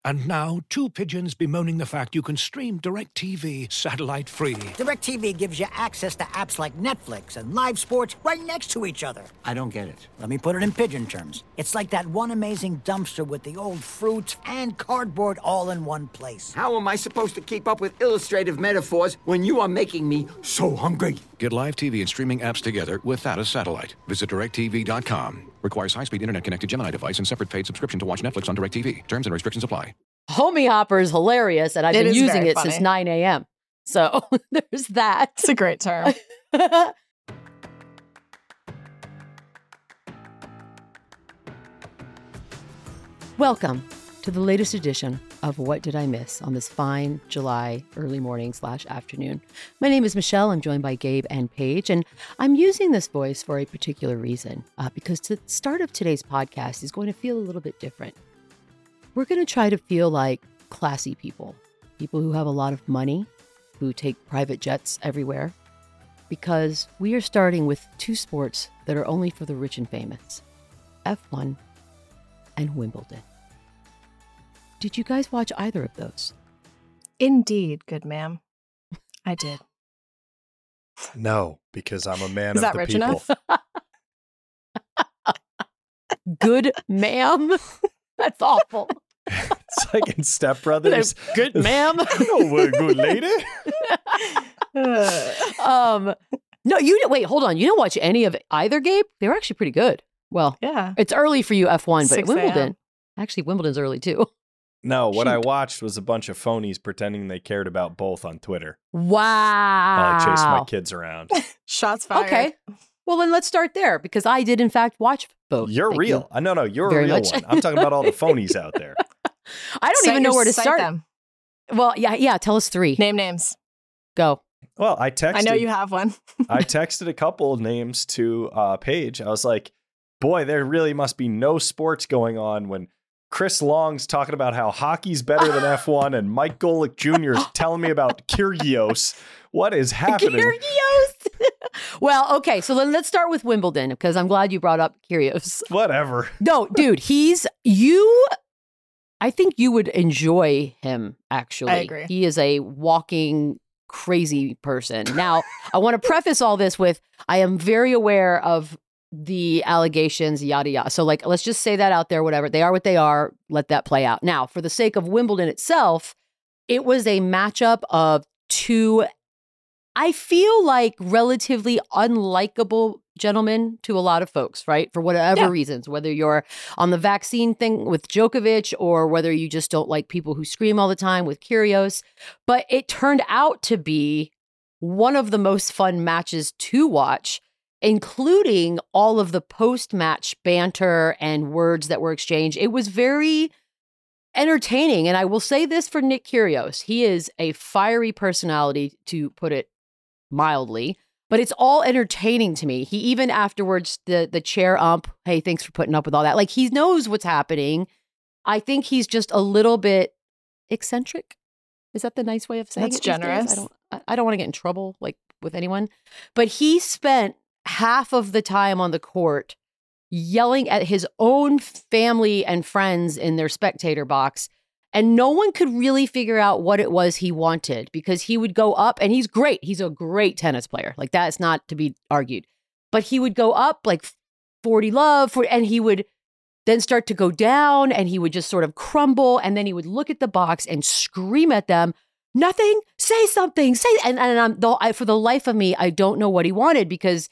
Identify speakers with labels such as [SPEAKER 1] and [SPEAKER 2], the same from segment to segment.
[SPEAKER 1] And now, two pigeons bemoaning the fact you can stream DirecTV satellite-free.
[SPEAKER 2] DirecTV gives you access to apps like Netflix and live sports right next to each other.
[SPEAKER 3] I don't get it.
[SPEAKER 2] Let me put it in pigeon terms. It's like that one amazing dumpster with the old fruits and cardboard all in one place.
[SPEAKER 3] How am I supposed to keep up with illustrative metaphors when you are making me so hungry?
[SPEAKER 1] Get live TV and streaming apps together without a satellite. Visit DirecTV.com. Requires high-speed internet-connected Gemini device and separate paid subscription to watch Netflix on DirecTV. Terms and restrictions apply.
[SPEAKER 4] Homie Hopper is hilarious, and I've been using it since 9 a.m. So there's that.
[SPEAKER 5] It's a great term.
[SPEAKER 4] Welcome to the latest edition of What Did I Miss on this fine July early morning / afternoon. My name is Michelle. I'm joined by Gabe and Paige, and I'm using this voice for a particular reason, because the start of today's podcast is going to feel a little bit different. We're going to try to feel like classy people who have a lot of money, who take private jets everywhere, because we are starting with two sports that are only for the rich and famous, F1 and Wimbledon. Did you guys watch either of those?
[SPEAKER 5] Indeed, good ma'am. I did.
[SPEAKER 6] No, because I'm a man
[SPEAKER 5] Is
[SPEAKER 6] of
[SPEAKER 5] that
[SPEAKER 6] the
[SPEAKER 5] rich
[SPEAKER 6] people.
[SPEAKER 5] enough?
[SPEAKER 4] Good ma'am? That's awful.
[SPEAKER 6] It's like in Step Brothers.
[SPEAKER 4] Good ma'am?
[SPEAKER 6] No, we're good lady.
[SPEAKER 4] No, you wait, hold on. You didn't watch any of either, Gabe? They were actually pretty good. Well,
[SPEAKER 5] Yeah.
[SPEAKER 4] it's early for you, F1, but
[SPEAKER 5] 6
[SPEAKER 4] Wimbledon.
[SPEAKER 5] a.m.
[SPEAKER 4] Actually, Wimbledon's early too.
[SPEAKER 6] No, what
[SPEAKER 4] Shoot.
[SPEAKER 6] I watched was a bunch of phonies pretending they cared about both on Twitter
[SPEAKER 4] Wow.
[SPEAKER 6] while I chased my kids around.
[SPEAKER 5] Shots fired.
[SPEAKER 4] Okay. Well, then let's start there because I did, in fact, watch both.
[SPEAKER 6] You're
[SPEAKER 4] Thank
[SPEAKER 6] real.
[SPEAKER 4] you.
[SPEAKER 6] No, you're
[SPEAKER 4] very
[SPEAKER 6] a real
[SPEAKER 4] much.
[SPEAKER 6] one. I'm talking about all the phonies out there.
[SPEAKER 4] I don't even know where to start.
[SPEAKER 5] Them.
[SPEAKER 4] Well, yeah. Tell us three.
[SPEAKER 5] Name names.
[SPEAKER 4] Go.
[SPEAKER 6] Well, I texted.
[SPEAKER 5] I know you have one.
[SPEAKER 6] I texted a couple of names to Paige. I was like, boy, there really must be no sports going on when Chris Long's talking about how hockey's better than F1 and Mike Golick Jr. is telling me about Kyrgios. What is happening?
[SPEAKER 4] Kyrgios. Well, okay. So then let's start with Wimbledon because I'm glad you brought up Kyrgios.
[SPEAKER 6] Whatever.
[SPEAKER 4] No, dude, I think you would enjoy him, actually.
[SPEAKER 5] I agree.
[SPEAKER 4] He is a walking crazy person. Now, I want to preface all this with, I am very aware of the allegations, yada, yada. So let's just say that out there, whatever. They are what they are. Let that play out. Now, for the sake of Wimbledon itself, it was a matchup of two, I feel like, relatively unlikable gentlemen to a lot of folks, right? For whatever reasons, whether you're on the vaccine thing with Djokovic or whether you just don't like people who scream all the time with Kyrgios. But it turned out to be one of the most fun matches to watch, including all of the post-match banter and words that were exchanged. It was very entertaining. And I will say this for Nick Kyrgios. He is a fiery personality, to put it mildly, but it's all entertaining to me. He even afterwards, the chair ump, hey, thanks for putting up with all that. Like, he knows what's happening. I think he's just a little bit eccentric. Is that the nice way of saying
[SPEAKER 5] That's
[SPEAKER 4] it? These days?
[SPEAKER 5] generous.
[SPEAKER 4] I don't want to get in trouble with anyone, but he spent half of the time on the court yelling at his own family and friends in their spectator box. And no one could really figure out what it was he wanted because he would go up and he's great. He's a great tennis player. Like, that's not to be argued. But he would go up like 40 love and he would then start to go down and he would just sort of crumble. And then he would look at the box and scream at them, nothing, say something, say. And for the life of me, I don't know what he wanted because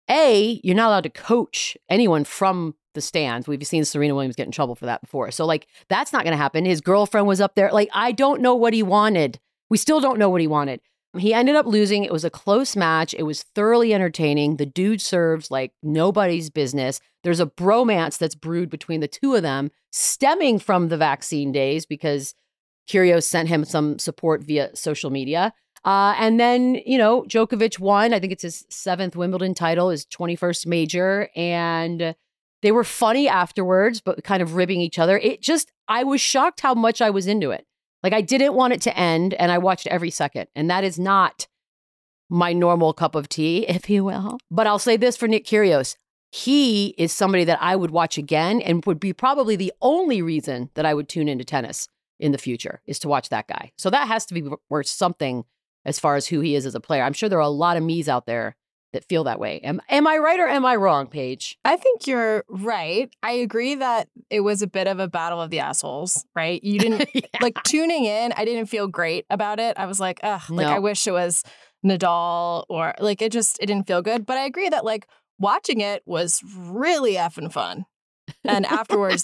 [SPEAKER 4] A, you're not allowed to coach anyone from the stands. We've seen Serena Williams get in trouble for that before. So that's not going to happen. His girlfriend was up there. I don't know what he wanted. We still don't know what he wanted. He ended up losing. It was a close match. It was thoroughly entertaining. The dude serves like nobody's business. There's a bromance that's brewed between the two of them, stemming from the vaccine days because Kyrgios sent him some support via social media. And then, Djokovic won. I think it's his 7th Wimbledon title, his 21st major. And they were funny afterwards, but kind of ribbing each other. I was shocked how much I was into it. I didn't want it to end, and I watched every second. And that is not my normal cup of tea, if you will. But I'll say this for Nick Kyrgios. He is somebody that I would watch again and would be probably the only reason that I would tune into tennis. in the future, is to watch that guy. So that has to be worth something as far as who he is as a player. I'm sure there are a lot of me's out there that feel that way. Am I right or am I wrong, Paige?
[SPEAKER 5] I think you're right. I agree that it was a bit of a battle of the assholes, right? You didn't like tuning in. I didn't feel great about it. I was like, ugh, like I wish it was Nadal or like it didn't feel good. But I agree that like watching it was really effing fun. And afterwards,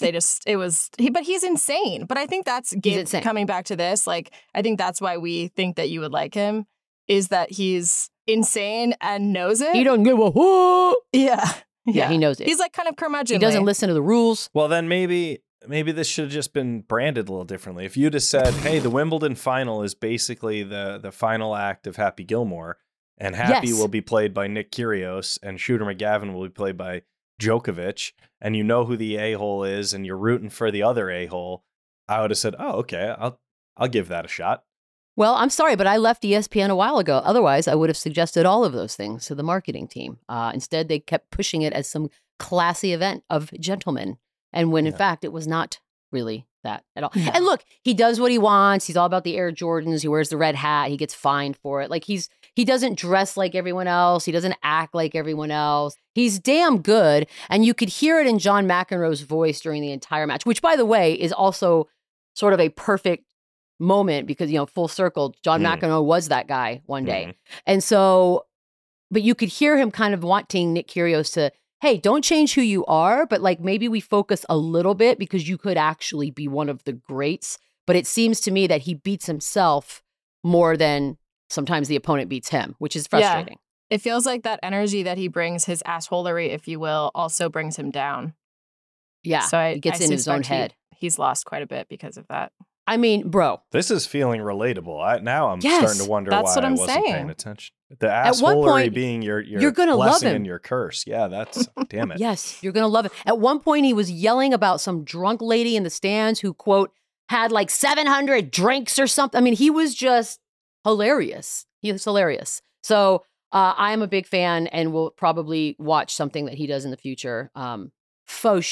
[SPEAKER 5] but he's insane. But I think that's coming back to this. Like, I think that's why we think that you would like him, is that he's insane and knows it.
[SPEAKER 4] He don't give a whoop.
[SPEAKER 5] Yeah,
[SPEAKER 4] he knows it.
[SPEAKER 5] He's like kind of curmudgeonly.
[SPEAKER 4] He doesn't listen to the rules.
[SPEAKER 6] Well, then maybe this should have just been branded a little differently. If you'd have said, hey, the Wimbledon final is basically the final act of Happy Gilmore, and Happy will be played by Nick Kyrgios, and Shooter McGavin will be played by Djokovic, and you know who the a-hole is, and you're rooting for the other a-hole, I would have said, oh, okay, I'll give that a shot.
[SPEAKER 4] Well, I'm sorry, but I left ESPN a while ago. Otherwise, I would have suggested all of those things to the marketing team. Instead, they kept pushing it as some classy event of gentlemen. And when, in fact, it was not really that at all. Yeah. And look, he does what he wants. He's all about the Air Jordans. He wears the red hat. He gets fined for it. Like he doesn't dress like everyone else. He doesn't act like everyone else. He's damn good. And you could hear it in John McEnroe's voice during the entire match, which, by the way, is also sort of a perfect moment because, full circle, John McEnroe was that guy one day. And so, but you could hear him kind of wanting Nick Kyrgios to, hey, don't change who you are, but like maybe we focus a little bit because you could actually be one of the greats. But it seems to me that he beats himself more than sometimes the opponent beats him, which is frustrating.
[SPEAKER 5] Yeah. It feels like that energy that he brings, his assholery, if you will, also brings him down.
[SPEAKER 4] Yeah, so he gets in his own head.
[SPEAKER 5] He's lost quite a bit because of that.
[SPEAKER 4] I mean, bro.
[SPEAKER 6] This is feeling relatable. Now I'm starting to wonder why I wasn't paying attention. The assholery being your
[SPEAKER 4] gonna
[SPEAKER 6] blessing
[SPEAKER 4] love him.
[SPEAKER 6] And your curse. Yeah, that's, damn it.
[SPEAKER 4] Yes, you're going to love it. At one point, he was yelling about some drunk lady in the stands who, quote, had like 700 drinks or something. I mean, he was just hilarious. He was hilarious. So I am a big fan and will probably watch something that he does in the future. Faux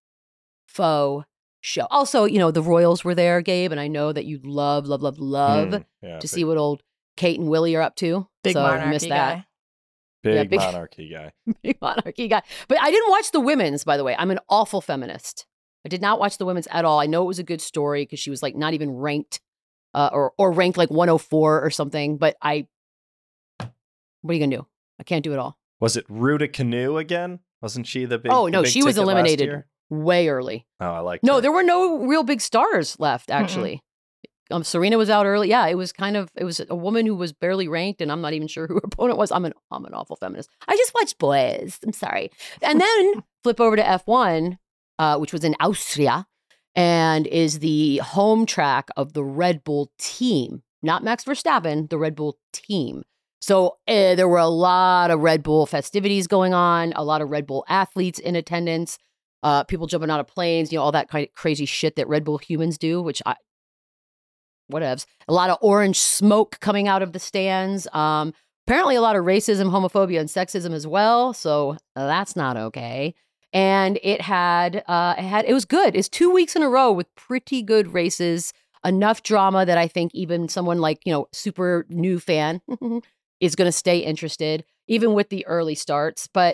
[SPEAKER 4] show. Also, the Royals were there, Gabe, and I know that you'd love to see what old Kate and Willie are up to.
[SPEAKER 5] Big monarchy guy.
[SPEAKER 6] Big monarchy guy.
[SPEAKER 4] Big monarchy guy. But I didn't watch the women's, by the way. I'm an awful feminist. I did not watch the women's at all. I know it was a good story because she was like not even ranked or ranked like 104 or something. But what are you going to do? I can't do it all.
[SPEAKER 6] Was it Ruta Canoe again? Wasn't she the big?
[SPEAKER 4] Oh, no, she was eliminated way early.
[SPEAKER 6] Oh, I like.
[SPEAKER 4] No, there were no real big stars left, actually. Serena was out early. Yeah, it was a woman who was barely ranked, and I'm not even sure who her opponent was. I'm an awful feminist. I just watched boys. I'm sorry. And then flip over to F1, which was in Austria, and is the home track of the Red Bull team, not Max Verstappen, the Red Bull team. So there were a lot of Red Bull festivities going on, a lot of Red Bull athletes in attendance. People jumping out of planes, all that kind of crazy shit that Red Bull humans do, which whatevs. A lot of orange smoke coming out of the stands. Apparently a lot of racism, homophobia, and sexism as well. So that's not okay. And it was good. It's 2 weeks in a row with pretty good races, enough drama that I think even someone like, super new fan is going to stay interested, even with the early starts. But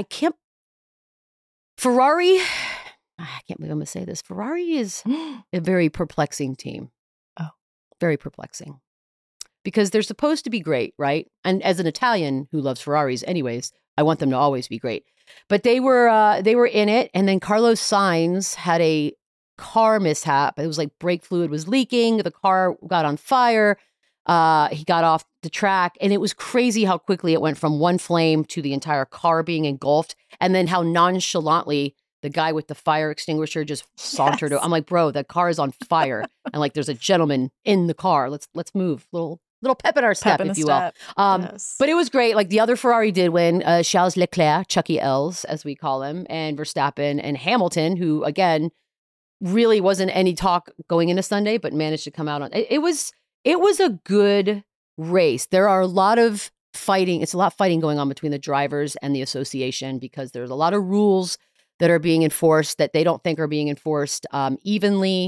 [SPEAKER 4] Ferrari, I can't believe I'm going to say this. Ferrari is a very perplexing team. Oh, very perplexing. Because they're supposed to be great, right? And as an Italian who loves Ferraris anyways, I want them to always be great. But they were in it. And then Carlos Sainz had a car mishap. It was like brake fluid was leaking. The car got on fire. He got off the track, and it was crazy how quickly it went from one flame to the entire car being engulfed, and then how nonchalantly the guy with the fire extinguisher just sauntered. I'm like, bro, the car is on fire, and like there's a gentleman in the car. Let's move, little pep in our step, if you will. But it was great. Like the other Ferrari did win, Charles Leclerc, Chucky L's as we call him, and Verstappen and Hamilton, who again really wasn't any talk going into Sunday, but managed to come out on. It was a good race. There are a lot of fighting. It's a lot of fighting going on between the drivers and the association because there's a lot of rules that are being enforced that they don't think are being enforced evenly.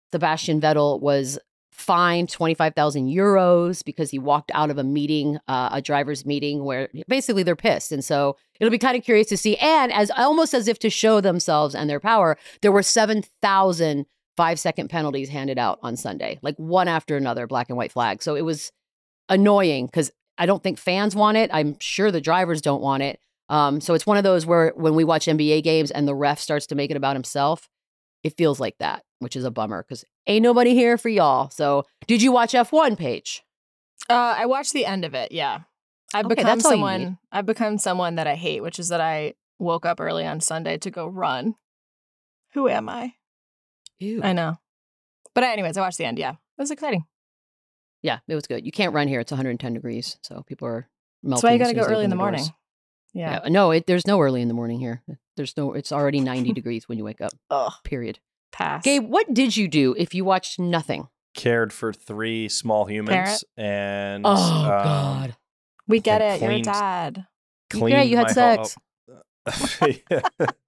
[SPEAKER 4] Sebastian Vettel was fined 25,000 euros because he walked out of a meeting, a driver's meeting, where basically they're pissed. And so it'll be kind of curious to see. And almost as if to show themselves and their power, there were 7,000 5-second penalties handed out on Sunday, like one after another, black and white flag. So it was annoying because I don't think fans want it. I'm sure the drivers don't want it. So it's one of those where when we watch NBA games and the ref starts to make it about himself, it feels like that, which is a bummer because ain't nobody here for y'all. So did you watch F1, Paige?
[SPEAKER 5] I watched the end of it. Yeah. I've become someone that I hate, which is that I woke up early on Sunday to go run. Who am I?
[SPEAKER 4] Ew.
[SPEAKER 5] I know. But anyways, I watched the end. Yeah. It was exciting.
[SPEAKER 4] Yeah, it was good. You can't run here. It's 110 degrees. So people are melting.
[SPEAKER 5] That's why you got to go early in the morning.
[SPEAKER 4] Yeah. No, there's no early in the morning here. It's already 90 degrees when you wake up.
[SPEAKER 5] Ugh.
[SPEAKER 4] Period.
[SPEAKER 5] Pass.
[SPEAKER 4] Gabe, what did you do if you watched nothing?
[SPEAKER 6] Cared for 3 small humans and
[SPEAKER 4] God.
[SPEAKER 5] We get it. You're a dad.
[SPEAKER 6] Cleaned
[SPEAKER 4] You had sex.
[SPEAKER 6] Yeah.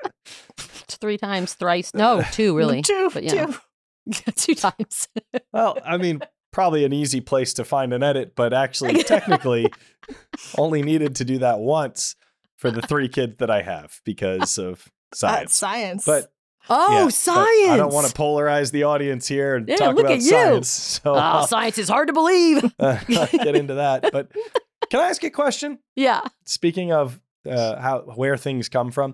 [SPEAKER 4] 3 times, thrice. No, 2 really.
[SPEAKER 5] 2.
[SPEAKER 4] But, 2 times.
[SPEAKER 6] Well, I mean, probably an easy place to find an edit, but actually, technically, only needed to do that once for the 3 kids that I have because of science.
[SPEAKER 5] Science.
[SPEAKER 6] But
[SPEAKER 4] science.
[SPEAKER 6] But I don't want to polarize the audience here and talk
[SPEAKER 4] look
[SPEAKER 6] about
[SPEAKER 4] at you.
[SPEAKER 6] science. So
[SPEAKER 4] science is hard to believe.
[SPEAKER 6] I'll get into that. But can I ask you a question?
[SPEAKER 4] Yeah.
[SPEAKER 6] Speaking of where things come from,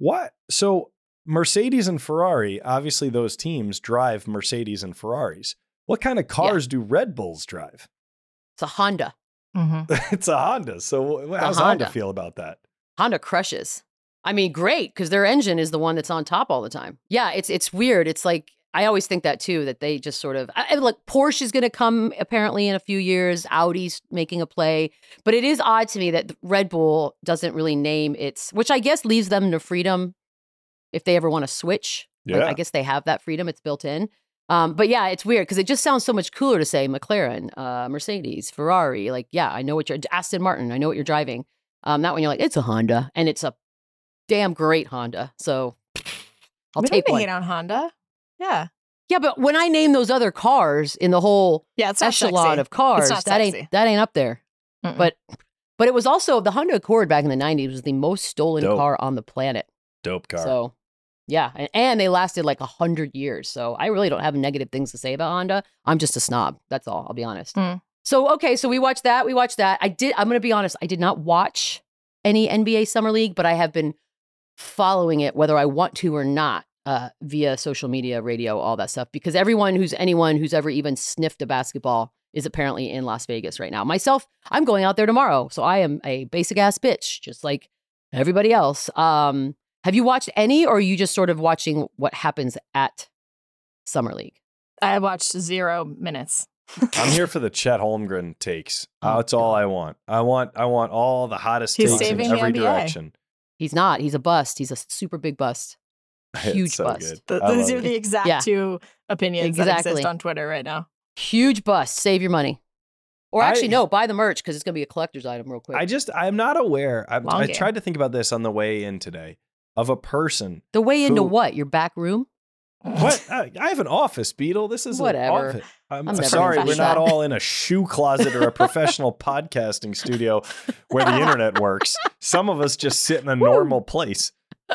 [SPEAKER 6] so Mercedes and Ferrari, obviously those teams drive Mercedes and Ferraris. What kind of cars do Red Bulls drive?
[SPEAKER 4] It's a Honda.
[SPEAKER 5] Mm-hmm.
[SPEAKER 6] It's a Honda. So how's Honda feel about that?
[SPEAKER 4] Honda crushes. I mean, great, because their engine is the one that's on top all the time. Yeah, it's weird. It's like, I always think that too, that they just sort of, like Porsche is going to come apparently in a few years. Audi's making a play. But it is odd to me that Red Bull doesn't really name its, which I guess leaves them the freedom if they ever want to switch.
[SPEAKER 6] Yeah.
[SPEAKER 4] Like, I guess they have that freedom. It's built in. But yeah, it's weird because it just sounds so much cooler to say McLaren, Mercedes, Ferrari. Like, yeah, I know what you're, Aston Martin, I know what you're driving. Not when you're like, it's a Honda, and it's a damn great Honda. So I'll take one.
[SPEAKER 5] Hate on Honda. Yeah.
[SPEAKER 4] Yeah, but when I name those other cars in the whole
[SPEAKER 5] it's not
[SPEAKER 4] echelon
[SPEAKER 5] sexy.
[SPEAKER 4] of cars, that ain't up there.
[SPEAKER 5] Mm-mm.
[SPEAKER 4] But it was also the Honda Accord back in the 90s was the most stolen car on the planet.
[SPEAKER 6] Dope car.
[SPEAKER 4] So yeah, and they lasted like 100 years. So I really don't have negative things to say about Honda. I'm just a snob. That's all. I'll be honest. So, okay, so we watched that. I'm going to be honest. I did not watch any NBA Summer League, but I have been following it, whether I want to or not, via social media, radio, all that stuff, because anyone who's ever even sniffed a basketball is apparently in Las Vegas right now. Myself, I'm going out there tomorrow. So I am a basic ass bitch, just like everybody else. Have you watched any, or are you just sort of watching what happens at Summer League?
[SPEAKER 5] I watched 0 minutes.
[SPEAKER 6] I'm here for the Chet Holmgren takes. That's all I want. I want all the hottest takes in every direction.
[SPEAKER 4] He's not. He's a bust. He's a super big bust. Huge
[SPEAKER 6] so
[SPEAKER 4] bust.
[SPEAKER 5] Those are the exact 2 opinions that exist on Twitter right now.
[SPEAKER 4] Huge bust. Save your money. Or actually, no, buy the merch because it's going to be a collector's item real quick.
[SPEAKER 6] I'm not aware. I tried to think about this on the way in today of a person.
[SPEAKER 4] The way into what? Your back room?
[SPEAKER 6] What? I have an office, Beetle. This is
[SPEAKER 4] whatever.
[SPEAKER 6] An office. I'm sorry, we're not all in a shoe closet or a professional podcasting studio where the internet works. Some of us just sit in a normal place.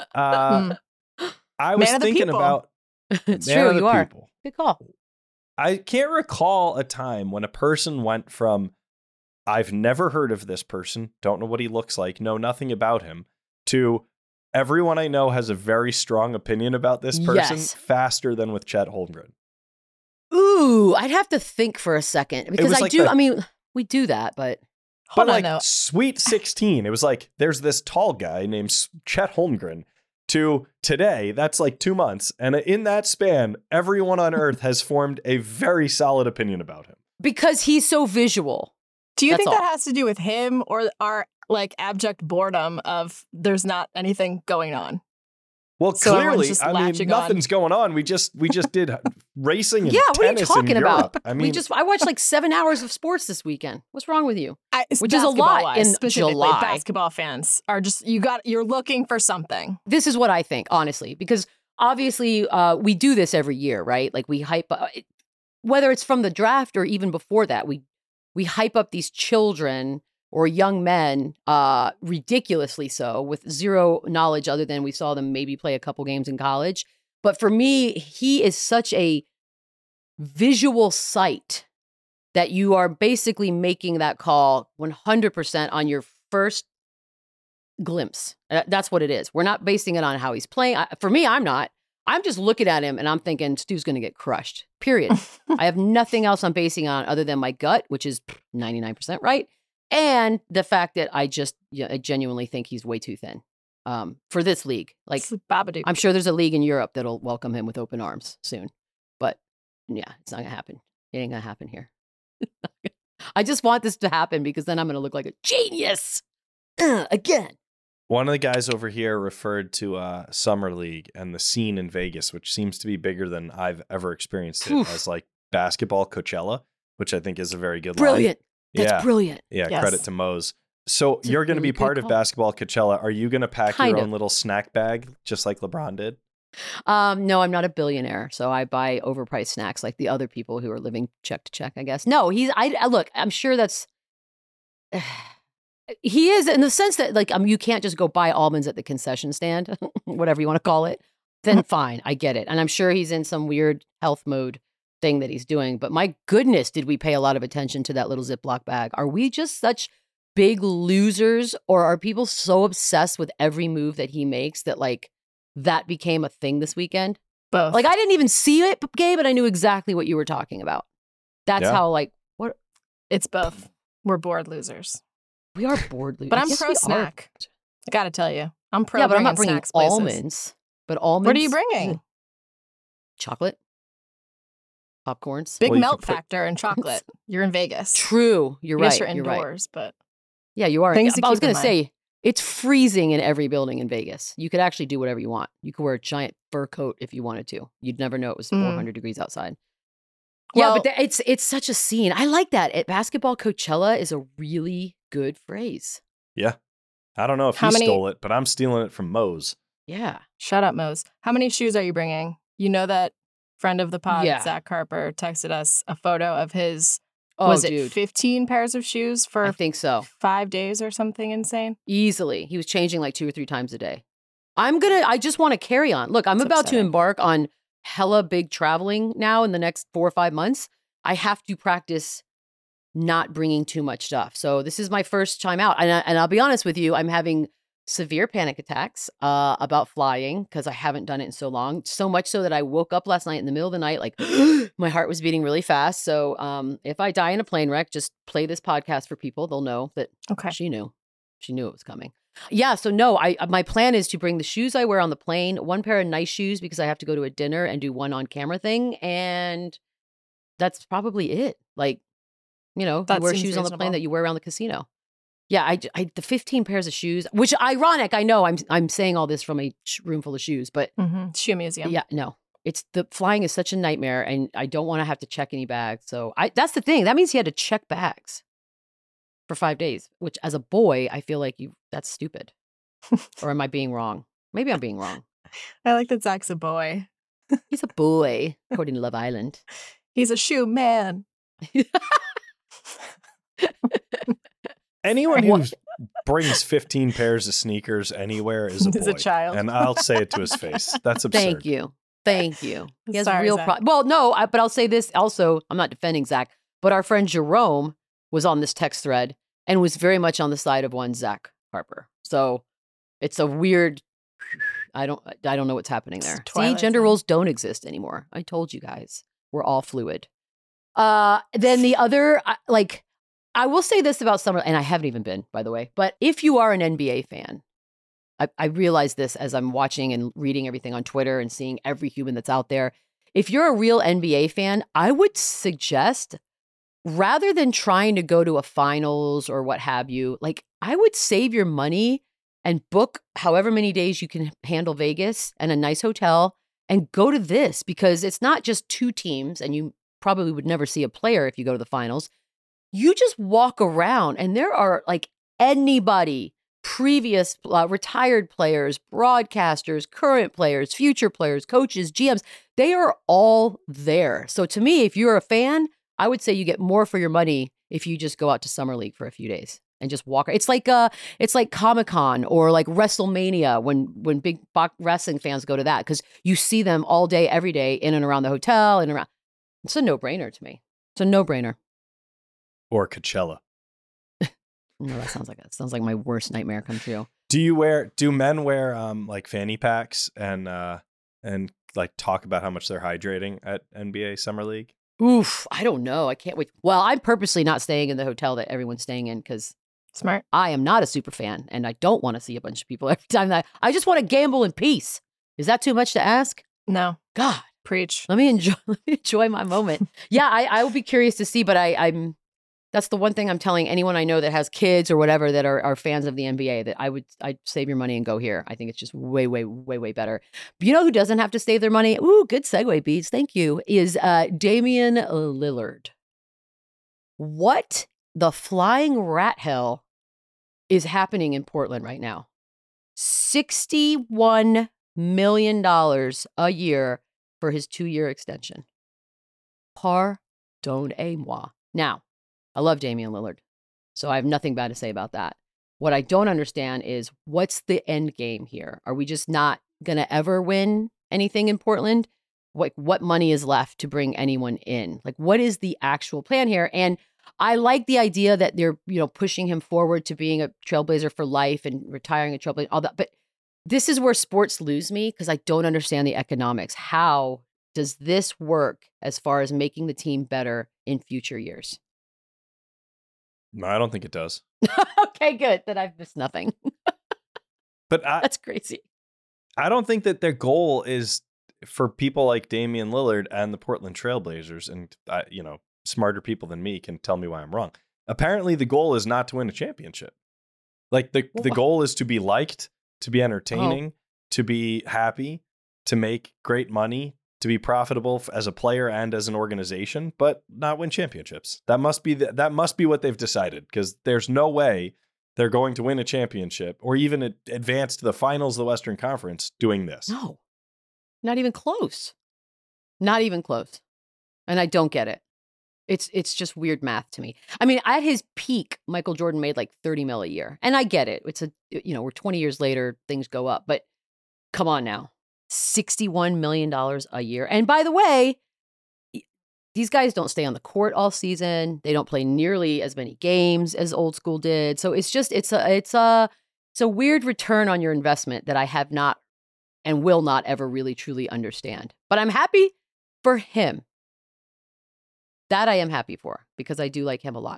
[SPEAKER 6] I was thinking about
[SPEAKER 4] it's true. You are. Good call.
[SPEAKER 6] I can't recall a time when a person went from I've never heard of this person, don't know what he looks like, know nothing about him, to everyone I know has a very strong opinion about this person faster than with Chet Holmgren.
[SPEAKER 4] Ooh, I'd have to think for a second because I mean, we do that, but
[SPEAKER 5] hold on, though.
[SPEAKER 6] Sweet 16, it was like, there's this tall guy named Chet Holmgren. To today, that's like 2 months. And in that span, everyone on earth has formed a very solid opinion about him.
[SPEAKER 4] Because he's so visual.
[SPEAKER 5] Do you think that has to do with him or our like abject boredom of there's not anything going on?
[SPEAKER 6] Well, so clearly, I mean, nothing's going on. We just did racing and tennis
[SPEAKER 4] what are you talking about?
[SPEAKER 6] I mean,
[SPEAKER 4] I watched like 7 hours of sports this weekend. What's wrong with you?
[SPEAKER 5] Which is a lot in July. Basketball fans are just you're looking for something.
[SPEAKER 4] This is what I think, honestly, because obviously, we do this every year, right? Like we hype, whether it's from the draft or even before that, we hype up these children or young men, ridiculously so, with zero knowledge other than we saw them maybe play a couple games in college. But for me, he is such a visual sight that you are basically making that call 100% on your first glimpse. That's what it is. We're not basing it on how he's playing. For me, I'm not. I'm just looking at him and I'm thinking Stu's going to get crushed, period. I have nothing else I'm basing on other than my gut, which is 99% right. And the fact that I genuinely think he's way too thin for this league. Like, I'm sure there's a league in Europe that'll welcome him with open arms soon. But yeah, it's not going to happen. It ain't going to happen here. I just want this to happen because then I'm going to look like a genius again.
[SPEAKER 6] One of the guys over here referred to Summer League and the scene in Vegas, which seems to be bigger than I've ever experienced it, as like basketball Coachella, which I think is a very good
[SPEAKER 4] brilliant.
[SPEAKER 6] Line.
[SPEAKER 4] That's brilliant.
[SPEAKER 6] Yeah, yes. Credit to Mose. So it's you're going to be part of basketball Coachella. Are you going to pack your own little snack bag just like LeBron did?
[SPEAKER 4] No, I'm not a billionaire, so I buy overpriced snacks like the other people who are living check to check, I guess. No, look, I'm sure that's he is in the sense that like you can't just go buy almonds at the concession stand, whatever you want to call it. Then fine, I get it. And I'm sure he's in some weird health mode thing that he's doing, but my goodness, did we pay a lot of attention to that little Ziploc bag? Are we just such big losers, or are people so obsessed with every move that he makes that like that became a thing this weekend?
[SPEAKER 5] Both.
[SPEAKER 4] Like I didn't even see it, Gabe, but I knew exactly what you were talking about. That's how like what?
[SPEAKER 5] It's both. We're bored losers.
[SPEAKER 4] We are bored losers.
[SPEAKER 5] But I'm pro snack. I got to tell you, I'm pro.
[SPEAKER 4] Yeah, but I'm not bringing almonds.
[SPEAKER 5] Places.
[SPEAKER 4] But almonds.
[SPEAKER 5] What are you bringing?
[SPEAKER 4] Chocolate. Popcorns.
[SPEAKER 5] Big melt factor in chocolate. You're in Vegas.
[SPEAKER 4] True. You're right.
[SPEAKER 5] You're indoors, but
[SPEAKER 4] yeah, you are. I was going to say it's freezing in every building in Vegas. You could actually do whatever you want. You could wear a giant fur coat if you wanted to. You'd never know it was 400 degrees outside. Well, yeah, but it's such a scene. I like that. At basketball Coachella is a really good phrase.
[SPEAKER 6] Yeah. I don't know if he stole it, but I'm stealing it from Mose.
[SPEAKER 4] Yeah.
[SPEAKER 5] Shut up, Mose. How many shoes are you bringing? You know that friend of the pod, Zach Harper, texted us a photo of his, it 15 pairs of shoes for
[SPEAKER 4] I think so.
[SPEAKER 5] 5 days or something insane?
[SPEAKER 4] Easily. He was changing like 2 or 3 times a day. I just want to carry on. Look, I'm about to embark on hella big traveling now in the next 4 or 5 months. I have to practice not bringing too much stuff. So this is my first time out. And I'll be honest with you, I'm having severe panic attacks about flying because I haven't done it in so long. So much so that I woke up last night in the middle of the night, like my heart was beating really fast. So if I die in a plane wreck, just play this podcast for people. They'll know that she knew it was coming. Yeah. So no, my plan is to bring the shoes I wear on the plane, 1 pair of nice shoes because I have to go to a dinner and do one on camera thing. And that's probably it. Like, you know, you wear shoes on the plane that you wear around the casino. Yeah, the 15 pairs of shoes, which ironic. I know I'm saying all this from a room full of shoes, but
[SPEAKER 5] shoe museum.
[SPEAKER 4] Yeah, no, the flying is such a nightmare, and I don't want to have to check any bags. So that's the thing. That means he had to check bags for 5 days, which as a boy, I feel like that's stupid. Or am I being wrong? Maybe I'm being wrong.
[SPEAKER 5] I like that Zach's a boy.
[SPEAKER 4] He's a boy, according to Love Island.
[SPEAKER 5] He's a shoe man.
[SPEAKER 6] Anyone who brings 15 pairs of sneakers anywhere is a boy.
[SPEAKER 5] He's a child.
[SPEAKER 6] And I'll say it to his face. That's absurd.
[SPEAKER 4] Thank you. He has a real problem. Well, no, but I'll say this also. I'm not defending Zach, but our friend Jerome was on this text thread and was very much on the side of one Zach Harper. So it's a weird, I don't know what's happening there. See, gender roles don't exist anymore. I told you guys. We're all fluid. Then the other, I will say this about summer, and I haven't even been, by the way, but if you are an NBA fan, I realize this as I'm watching and reading everything on Twitter and seeing every human that's out there. If you're a real NBA fan, I would suggest, rather than trying to go to a finals or what have you, like I would save your money and book however many days you can handle Vegas and a nice hotel and go to this, because it's not just 2 teams, and you probably would never see a player if you go to the finals. You just walk around and there are like anybody previous retired players, broadcasters, current players, future players, coaches, GMs, they are all there. So to me, if you're a fan, I would say you get more for your money if you just go out to Summer League for a few days and just walk. It's like Comic-Con or like WrestleMania when big wrestling fans go to that, because you see them all day, every day in and around the hotel and around. It's a no-brainer to me. It's a no-brainer.
[SPEAKER 6] Or Coachella.
[SPEAKER 4] No, that sounds like my worst nightmare come true.
[SPEAKER 6] Do men wear like fanny packs and like talk about how much they're hydrating at NBA Summer League?
[SPEAKER 4] Oof, I don't know. I can't wait. Well, I'm purposely not staying in the hotel that everyone's staying in because
[SPEAKER 5] smart.
[SPEAKER 4] I am not a super fan and I don't want to see a bunch of people every time I just want to gamble in peace. Is that too much to ask?
[SPEAKER 5] No.
[SPEAKER 4] God.
[SPEAKER 5] Preach.
[SPEAKER 4] Let me enjoy my moment. Yeah, I will be curious to see, but I'm that's the one thing I'm telling anyone I know that has kids or whatever that are fans of the NBA, that I'd save your money and go here. I think it's just way, way, way, way better. But you know who doesn't have to save their money? Ooh, good segue, Beats. Thank you. Is Damian Lillard. What the flying rat hell is happening in Portland right now? $61 million a year for his 2-year extension. Pardonnez-moi. Now, I love Damian Lillard, so I have nothing bad to say about that. What I don't understand is what's the end game here? Are we just not going to ever win anything in Portland? Like, what money is left to bring anyone in? Like, what is the actual plan here? And I like the idea that they're, pushing him forward to being a Trailblazer for life and retiring a Trailblazer, all that. But this is where sports lose me because I don't understand the economics. How does this work as far as making the team better in future years?
[SPEAKER 6] No, I don't think it does.
[SPEAKER 4] Okay, good. Then I've missed nothing.
[SPEAKER 6] But
[SPEAKER 4] that's crazy.
[SPEAKER 6] I don't think that their goal is for people like Damian Lillard and the Portland Trailblazers, and smarter people than me can tell me why I'm wrong. Apparently, the goal is not to win a championship. Like the goal is to be liked, to be entertaining, to be happy, to make great money, to be profitable as a player and as an organization, but not win championships. That must be what they've decided, because there's no way they're going to win a championship or even advance to the finals of the Western Conference doing this.
[SPEAKER 4] No, not even close. Not even close. And I don't get it. It's just weird math to me. I mean, at his peak, Michael Jordan made like $30 million a year. And I get it. We're 20 years later, things go up, but come on now. $61 million a year. And by the way, these guys don't stay on the court all season. They don't play nearly as many games as old school did. So it's a weird return on your investment that I have not and will not ever really truly understand. But I'm happy for him. That I am happy for, because I do like him a lot.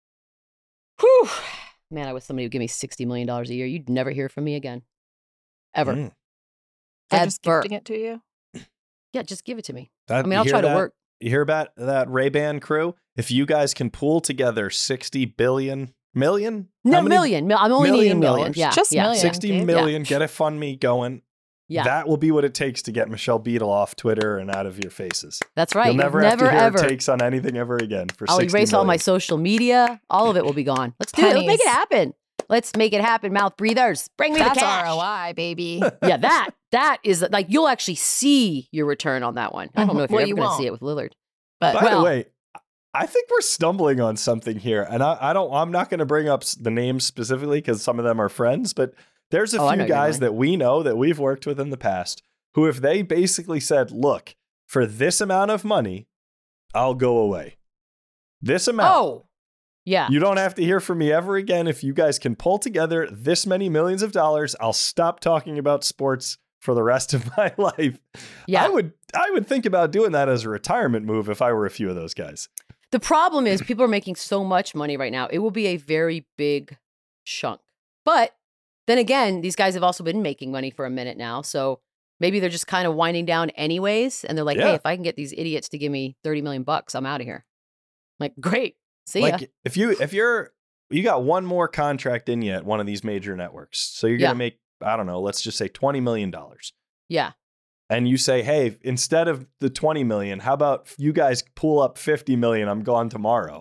[SPEAKER 4] Whew. Man, I wish somebody would give me $60 million a year. You'd never hear from me again. Ever.
[SPEAKER 5] They're just gifting it to you?
[SPEAKER 4] Yeah, just give it to me. I'll try to work.
[SPEAKER 6] You hear about that Ray-Ban crew? If you guys can pool together $60 million?
[SPEAKER 4] No, million. I'm only needing million. Yeah,
[SPEAKER 5] just million.
[SPEAKER 6] 60 million. Get a fund me going. Yeah. That will be what it takes to get Michelle Beadle off Twitter and out of your faces.
[SPEAKER 4] That's right.
[SPEAKER 6] You'll never have to hear her takes on anything ever again.
[SPEAKER 4] I'll erase all my social media. All of it will be gone. Let's do it. Let's make it happen. Let's make it happen, mouth breathers. Bring me the cash.
[SPEAKER 5] That's ROI, baby.
[SPEAKER 4] Yeah, that is like, you'll actually see your return on that one. I don't know if you're ever going to see it with Lillard. But
[SPEAKER 6] by the way, I think we're stumbling on something here, and I'm not going to bring up the names specifically because some of them are friends, but there's a few guys that we know that we've worked with in the past who, if they basically said, look, for this amount of money, I'll go away. This amount.
[SPEAKER 4] Oh, yeah.
[SPEAKER 6] You don't have to hear from me ever again. If you guys can pull together this many millions of dollars, I'll stop talking about sports for the rest of my life. Yeah. I would think about doing that as a retirement move if I were a few of those guys.
[SPEAKER 4] The problem is people are making so much money right now. It will be a very big chunk. But then again, these guys have also been making money for a minute now. So maybe they're just kind of winding down anyways. And they're like, hey, if I can get these idiots to give me $30 million, I'm out of here. I'm like, great. See ya.
[SPEAKER 6] If you got one more contract in you at one of these major networks. So you're going to make, I don't know, let's just say $20 million.
[SPEAKER 4] Yeah.
[SPEAKER 6] And you say, hey, instead of the 20 million, how about you guys pull up 50 million? I'm gone tomorrow.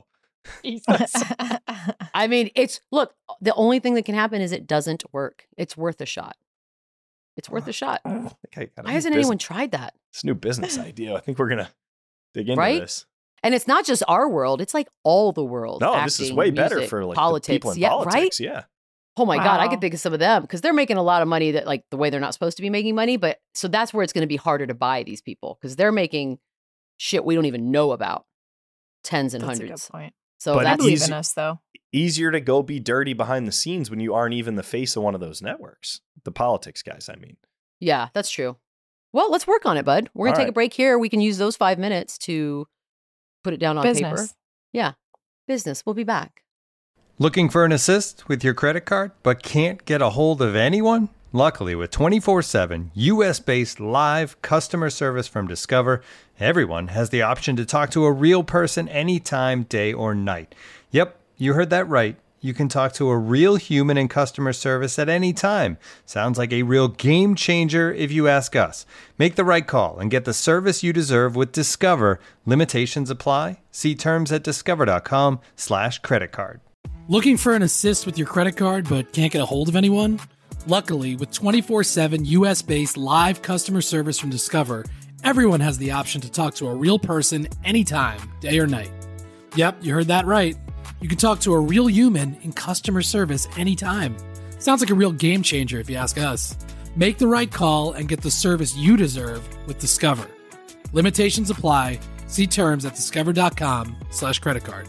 [SPEAKER 4] Jesus. I mean, look, the only thing that can happen is it doesn't work. It's worth a shot. It's worth a shot. Why hasn't anyone tried that?
[SPEAKER 6] It's a new business idea. I think we're going to dig into this.
[SPEAKER 4] And it's not just our world. It's like all the world.
[SPEAKER 6] No,
[SPEAKER 4] acting,
[SPEAKER 6] this is way better for like
[SPEAKER 4] politics.
[SPEAKER 6] the people in
[SPEAKER 4] yeah,
[SPEAKER 6] politics.
[SPEAKER 4] Right?
[SPEAKER 6] Yeah.
[SPEAKER 4] Oh my God, I could think of some of them because they're making a lot of money that like the way they're not supposed to be making money. But so that's where it's going to be harder to buy these people because they're making shit we don't even know about. Tens and
[SPEAKER 5] That's
[SPEAKER 4] hundreds.
[SPEAKER 5] A good point.
[SPEAKER 4] So
[SPEAKER 5] I believe in us though.
[SPEAKER 6] Easier to go be dirty behind the scenes when you aren't even the face of one of those networks. The politics guys, I mean.
[SPEAKER 4] Yeah, that's true. Well, let's work on it, bud. We're going to take a break here. We can use those 5 minutes to put it down on paper. Yeah. Business. We'll be back.
[SPEAKER 7] Looking for an assist with your credit card, but can't get a hold of anyone? Luckily, with 24/7 U.S.-based live customer service from Discover, everyone has the option to talk to a real person anytime, day or night. Yep, you heard that right. You can talk to a real human in customer service at any time. Sounds like a real game changer if you ask us. Make the right call and get the service you deserve with Discover. Limitations apply. See terms at discover.com/creditcard.
[SPEAKER 8] Looking for an assist with your credit card but can't get a hold of anyone? Luckily, with 24/7 US-based live customer service from Discover, everyone has the option to talk to a real person anytime, day or night. Yep, you heard that right. You can talk to a real human in customer service anytime. Sounds like a real game changer if you ask us. Make the right call and get the service you deserve with Discover. Limitations apply. See terms at discover.com/creditcard.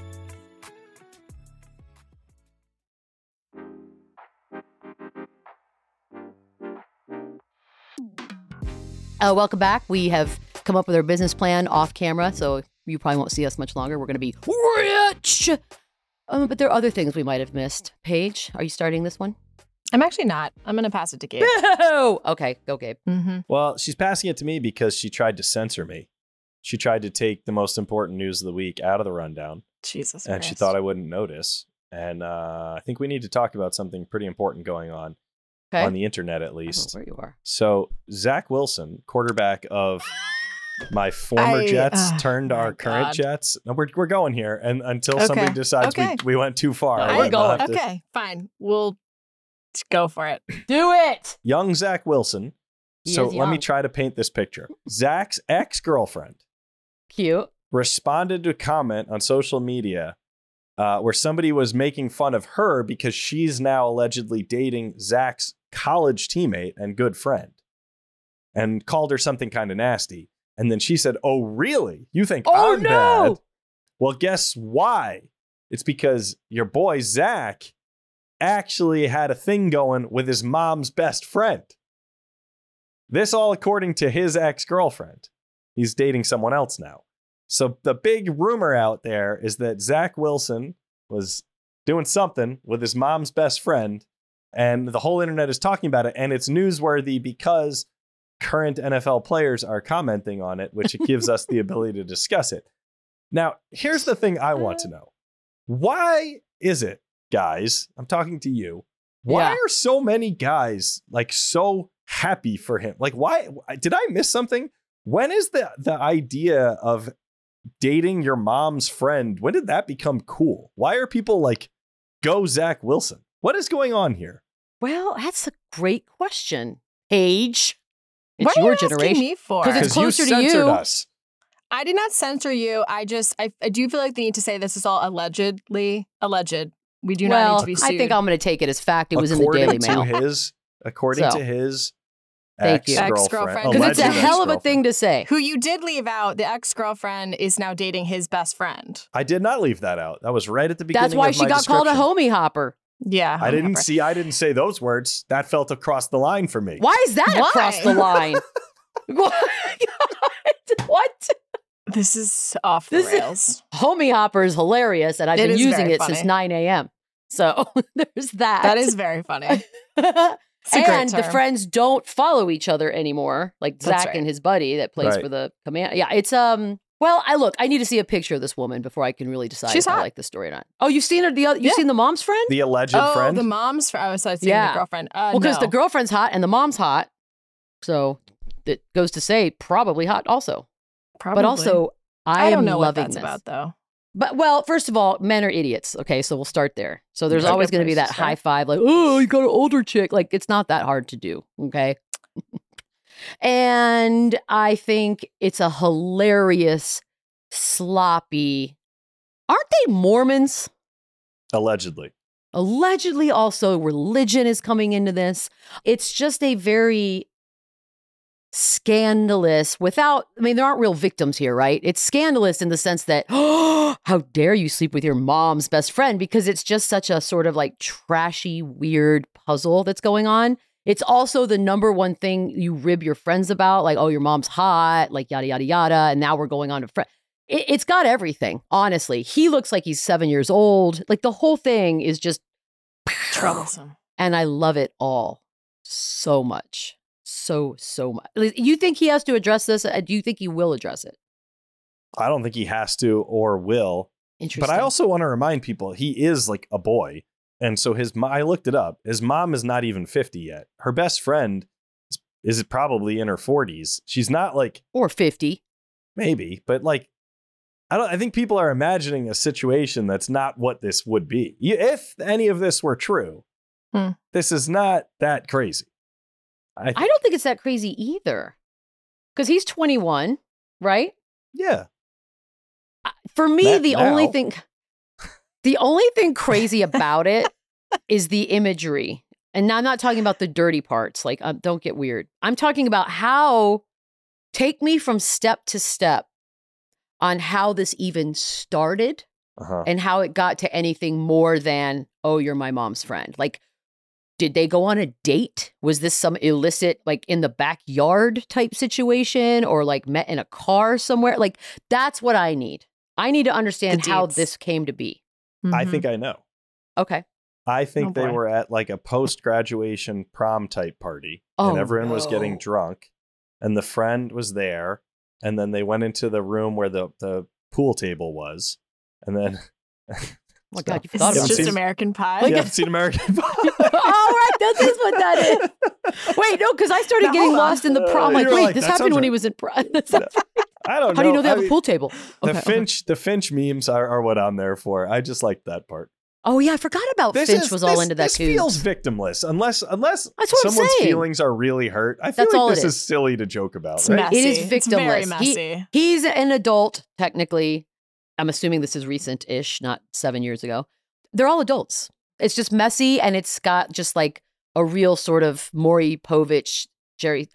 [SPEAKER 4] Welcome back. We have come up with our business plan off camera, so you probably won't see us much longer. We're going to be rich. But there are other things we might have missed. Paige, are you starting this one?
[SPEAKER 5] I'm actually not. I'm going to pass it to Gabe.
[SPEAKER 4] No! Okay, go Gabe.
[SPEAKER 5] Mm-hmm.
[SPEAKER 6] Well, she's passing it to me because she tried to censor me. She tried to take the most important news of the week out of the rundown.
[SPEAKER 5] Jesus
[SPEAKER 6] And
[SPEAKER 5] Christ.
[SPEAKER 6] she thought I wouldn't notice. And I think we need to talk about something pretty important going on.
[SPEAKER 4] Okay.
[SPEAKER 6] On the internet, at least.
[SPEAKER 4] Where you are.
[SPEAKER 6] So Zach Wilson, quarterback of my former Jets, turned our current Jets. No, we're going here, and until somebody decides we went too far.
[SPEAKER 5] Okay, fine. We'll go for it.
[SPEAKER 4] Do it.
[SPEAKER 6] Young Zach Wilson. So let me try to paint this picture. Zach's ex-girlfriend.
[SPEAKER 4] Cute.
[SPEAKER 6] Responded to a comment on social media where somebody was making fun of her because she's now allegedly dating Zach's college teammate and good friend, and called her something kind of nasty. And then she said, "Oh, really? You think I'm bad? Well, guess why? It's because your boy Zach actually had a thing going with his mom's best friend." This all according to his ex-girlfriend. He's dating someone else now. So the big rumor out there is that Zach Wilson was doing something with his mom's best friend, and the whole internet is talking about it, and it's newsworthy because current NFL players are commenting on it, which it gives us the ability to discuss it. Now, here's the thing I want to know. Why is it, guys, I'm talking to you, why are so many guys like so happy for him? Like, why did I miss something? When is the idea of dating your mom's friend, when did that become cool? Why are people like, go Zach Wilson? What is going on here?
[SPEAKER 4] Well, that's a great question, Paige. It's
[SPEAKER 5] what are
[SPEAKER 4] your
[SPEAKER 5] you
[SPEAKER 4] generation.
[SPEAKER 5] Asking me for?
[SPEAKER 4] Because it's closer
[SPEAKER 6] you
[SPEAKER 4] to
[SPEAKER 6] censored
[SPEAKER 4] you.
[SPEAKER 6] Us.
[SPEAKER 5] I did not censor you. I do feel like they need to say this is all allegedly alleged. We do not need to be sued.
[SPEAKER 4] I think I'm going to take it as fact. It was in the Daily Mail.
[SPEAKER 6] According to his
[SPEAKER 5] ex-girlfriend.
[SPEAKER 4] Because it's a hell of a thing to say.
[SPEAKER 5] Who you did leave out, the ex-girlfriend is now dating his best friend.
[SPEAKER 6] I did not leave that out. That was right at the beginning.
[SPEAKER 4] That's why she got called a homie hopper.
[SPEAKER 5] Yeah.
[SPEAKER 6] I didn't say those words. That felt across the line for me.
[SPEAKER 4] Why is that across the line? What?
[SPEAKER 5] This is off the rails.
[SPEAKER 4] Homie hopper is hilarious, and I've been using it since 9 a.m. So there's that.
[SPEAKER 5] That is very funny.
[SPEAKER 4] And the friends don't follow each other anymore, like
[SPEAKER 5] That's
[SPEAKER 4] Zach and his buddy that plays for the command. Yeah, it's well, I need to see a picture of this woman before I can really decide if I like the story or not. Oh, you've seen her? You've seen the mom's friend?
[SPEAKER 6] The alleged friend?
[SPEAKER 5] Oh, the mom's friend. I was saying the girlfriend.
[SPEAKER 4] Well, because the girlfriend's hot and the mom's hot. So it goes to say probably hot also.
[SPEAKER 5] Probably.
[SPEAKER 4] But also,
[SPEAKER 5] I don't
[SPEAKER 4] am
[SPEAKER 5] know what
[SPEAKER 4] loving
[SPEAKER 5] that's
[SPEAKER 4] this.
[SPEAKER 5] about, though.
[SPEAKER 4] But, well, first of all, men are idiots. Okay, so we'll start there. So there's always going to be that
[SPEAKER 5] Sure.
[SPEAKER 4] high five, like, oh, you got an older chick. Like, it's not that hard to do. Okay. And I think it's a hilarious, sloppy. Aren't they Mormons?
[SPEAKER 6] Allegedly.
[SPEAKER 4] Allegedly, also, religion is coming into this. It's just a very scandalous there aren't real victims here, right? It's scandalous in the sense that, oh, how dare you sleep with your mom's best friend? Because it's just such a sort of like trashy, weird puzzle that's going on. It's also the number one thing you rib your friends about, like, oh, your mom's hot, like yada, yada, yada. And now we're going on to friend. It's got everything, honestly. He looks like he's 7 years old. Like the whole thing is just
[SPEAKER 5] troublesome.
[SPEAKER 4] And I love it all so much. So much. You think he has to address this? Do you think he will address it?
[SPEAKER 6] I don't think he has to or will.
[SPEAKER 4] Interesting.
[SPEAKER 6] But I also want to remind people he is like a boy. And so I looked it up. His mom is not even 50 yet. Her best friend is probably in her 40s. She's not like.
[SPEAKER 4] Or 50.
[SPEAKER 6] Maybe. But like, I think people are imagining a situation that's not what this would be. If any of this were true, this is not that crazy.
[SPEAKER 4] I don't think it's that crazy either. Because he's 21, right?
[SPEAKER 6] Yeah.
[SPEAKER 4] For me, the only thing crazy about it is the imagery. And now I'm not talking about the dirty parts. Like, don't get weird. I'm talking about take me from step to step on how this even started and how it got to anything more than, oh, you're my mom's friend. Like, did they go on a date? Was this some illicit, like in the backyard type situation, or like met in a car somewhere? Like, that's what I need. I need to understand how this came to be.
[SPEAKER 5] Mm-hmm.
[SPEAKER 6] I think I know.
[SPEAKER 4] Okay.
[SPEAKER 6] I think they were at like a post-graduation prom type party and everyone was getting drunk and the friend was there. And then they went into the room where the pool table was. And then
[SPEAKER 4] Oh my God, you forgot about
[SPEAKER 5] this.
[SPEAKER 4] this.
[SPEAKER 5] American Pie?
[SPEAKER 6] You haven't seen American Pie?
[SPEAKER 4] Oh, right. That is what that is. Wait, no, because I started getting lost in the prom. Like, wait, this happened when he was in prom.
[SPEAKER 6] I don't know.
[SPEAKER 4] How do you know they have a pool table?
[SPEAKER 6] The Finch memes are what I'm there for. I just like that part.
[SPEAKER 4] Oh, yeah, I forgot about Finch was all into that too.
[SPEAKER 6] This feels victimless, unless
[SPEAKER 4] That's what
[SPEAKER 6] someone's
[SPEAKER 4] I'm saying.
[SPEAKER 6] feelings are really hurt. I feel like this is silly to joke about.
[SPEAKER 5] It's
[SPEAKER 6] right?
[SPEAKER 5] messy.
[SPEAKER 4] It is victimless.
[SPEAKER 5] It's very messy.
[SPEAKER 4] He's an adult, technically. I'm assuming this is recent-ish, not 7 years ago. They're all adults. It's just messy, and it's got just like a real sort of Maury Povich, Jerry.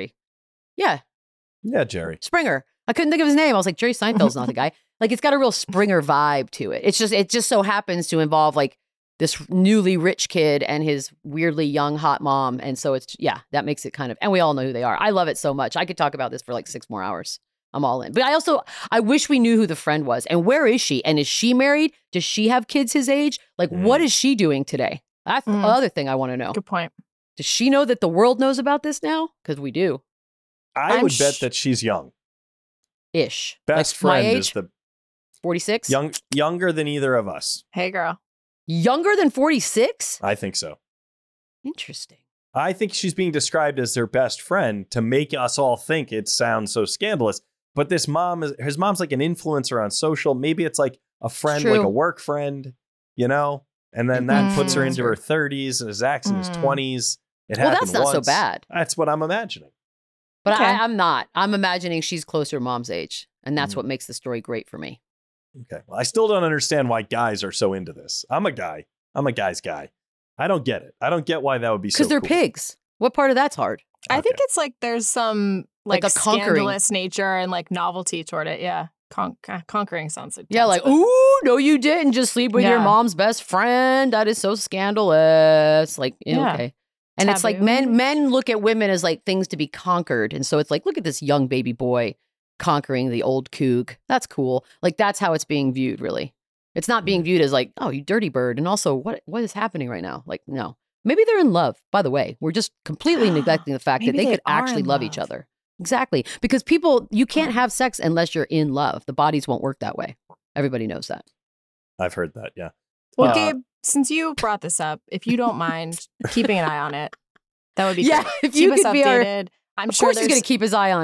[SPEAKER 4] Yeah.
[SPEAKER 6] Yeah, Jerry.
[SPEAKER 4] Springer. I couldn't think of his name. I was like, Jerry Seinfeld's not the guy. Like, it's got a real Springer vibe to it. It just so happens to involve like this newly rich kid and his weirdly young hot mom. And so that makes it kind of, and we all know who they are. I love it so much. I could talk about this for like 6 more hours. I'm all in. But I wish we knew who the friend was and where is she? And is she married? Does she have kids his age? Like, what is she doing today? That's the other thing I want to know.
[SPEAKER 5] Good point.
[SPEAKER 4] Does she know that the world knows about this now? Because we do.
[SPEAKER 6] I would bet that she's young.
[SPEAKER 4] Ish.
[SPEAKER 6] Best
[SPEAKER 4] like
[SPEAKER 6] friend
[SPEAKER 4] my age,
[SPEAKER 6] is the
[SPEAKER 4] 46?
[SPEAKER 6] Younger than either of us.
[SPEAKER 5] Hey, girl.
[SPEAKER 4] Younger than 46?
[SPEAKER 6] I think so.
[SPEAKER 4] Interesting.
[SPEAKER 6] I think she's being described as their best friend to make us all think it sounds so scandalous. But his mom's like an influencer on social. Maybe it's like a friend, like a work friend, you know? And then that puts her into her 30s and Zach's in his 20s.
[SPEAKER 4] That's not so bad.
[SPEAKER 6] That's what I'm imagining.
[SPEAKER 4] But I'm not. I'm imagining she's closer to mom's age. And that's what makes the story great for me.
[SPEAKER 6] Okay. Well, I still don't understand why guys are so into this. I'm a guy. I'm a guy's guy. I don't get it. I don't get why that would be so cool.
[SPEAKER 4] Because they're pigs. What part of that's hard?
[SPEAKER 5] I think it's like there's some like
[SPEAKER 4] a conquering
[SPEAKER 5] scandalous nature and like novelty toward it. Yeah. Conquering sounds like
[SPEAKER 4] ooh, no, you didn't just sleep with your mom's best friend. That is so scandalous. Like, okay. And it's like men look at women as like things to be conquered. And so it's like, look at this young baby boy conquering the old coug. That's cool. Like, that's how it's being viewed, really. It's not being viewed as like, oh, you dirty bird. And also, what is happening right now? Like, no. Maybe they're in love, by the way. We're just completely neglecting the fact that they could actually love each other. Exactly. Because you can't have sex unless you're in love. The bodies won't work that way. Everybody knows that.
[SPEAKER 6] I've heard that, yeah.
[SPEAKER 5] Well, Gabe, since you brought this up, if you don't mind keeping an eye on it, that would be great.
[SPEAKER 4] If you
[SPEAKER 5] keep us
[SPEAKER 4] could be
[SPEAKER 5] updated. I'm
[SPEAKER 4] of
[SPEAKER 5] sure
[SPEAKER 4] course he's going to keep his eye on it. It's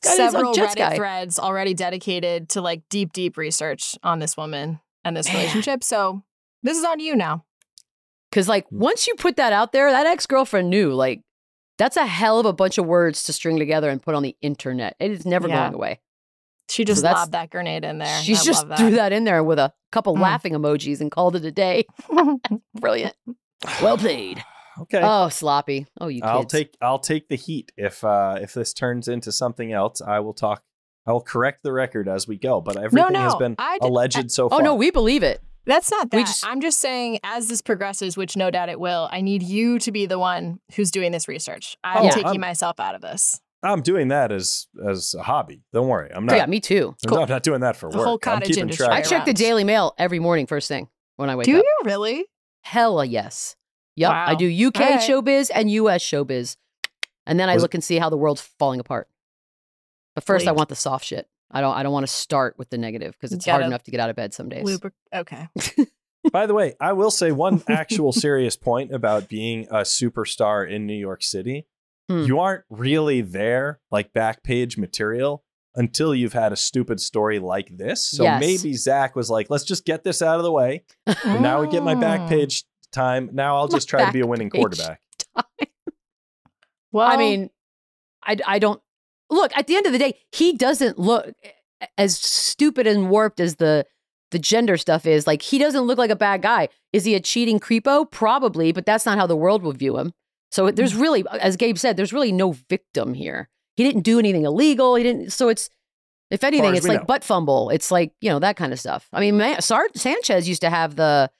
[SPEAKER 5] several Reddit threads already dedicated to like deep research on this woman and this relationship. So this is on you now.
[SPEAKER 4] Because like once you put that out there, that ex-girlfriend knew, like, that's a hell of a bunch of words to string together and put on the internet. It is never going away.
[SPEAKER 5] She just lobbed that grenade in there.
[SPEAKER 4] She just threw that in there with a couple laughing emojis and called it a day. Brilliant. Well played.
[SPEAKER 6] Okay.
[SPEAKER 4] Oh, sloppy. Oh, you kids.
[SPEAKER 6] I'll take the heat if this turns into something else. I will correct the record as we go. But everything has been alleged so far.
[SPEAKER 4] Oh no, we believe it.
[SPEAKER 5] That's not that. I'm just saying, as this progresses, which no doubt it will, I need you to be the one who's doing this research. I'm taking myself out of this.
[SPEAKER 6] I'm doing that as a hobby. Don't worry. I'm not.
[SPEAKER 4] Yeah, me too.
[SPEAKER 6] I'm not doing that for work.
[SPEAKER 5] The whole cottage industry.
[SPEAKER 4] I check the Daily Mail every morning first thing when I wake up.
[SPEAKER 5] Do you really?
[SPEAKER 4] Hell yes. Yep.
[SPEAKER 5] Wow.
[SPEAKER 4] I do UK showbiz and US showbiz. And then I look and see how the world's falling apart. But first, I want the soft shit. I don't want to start with the negative because it's hard enough to get out of bed some days.
[SPEAKER 5] Okay.
[SPEAKER 6] By the way, I will say one actual serious point about being a superstar in New York City. You aren't really there, like back page material, until you've had a stupid story like this. So maybe Zach was like, let's just get this out of the way. And now we get my back page time. Now I'll just try to be a winning quarterback.
[SPEAKER 5] Well,
[SPEAKER 4] I mean, I don't look, at the end of the day, he doesn't look as stupid and warped as the gender stuff is. Like, he doesn't look like a bad guy. Is he a cheating creepo? Probably, but that's not how the world will view him. So there's really, as Gabe said, there's really no victim here. He didn't do anything illegal. He didn't. So it's, if anything, it's like butt fumble. It's like, you know, that kind of stuff. I mean, Sanchez used to have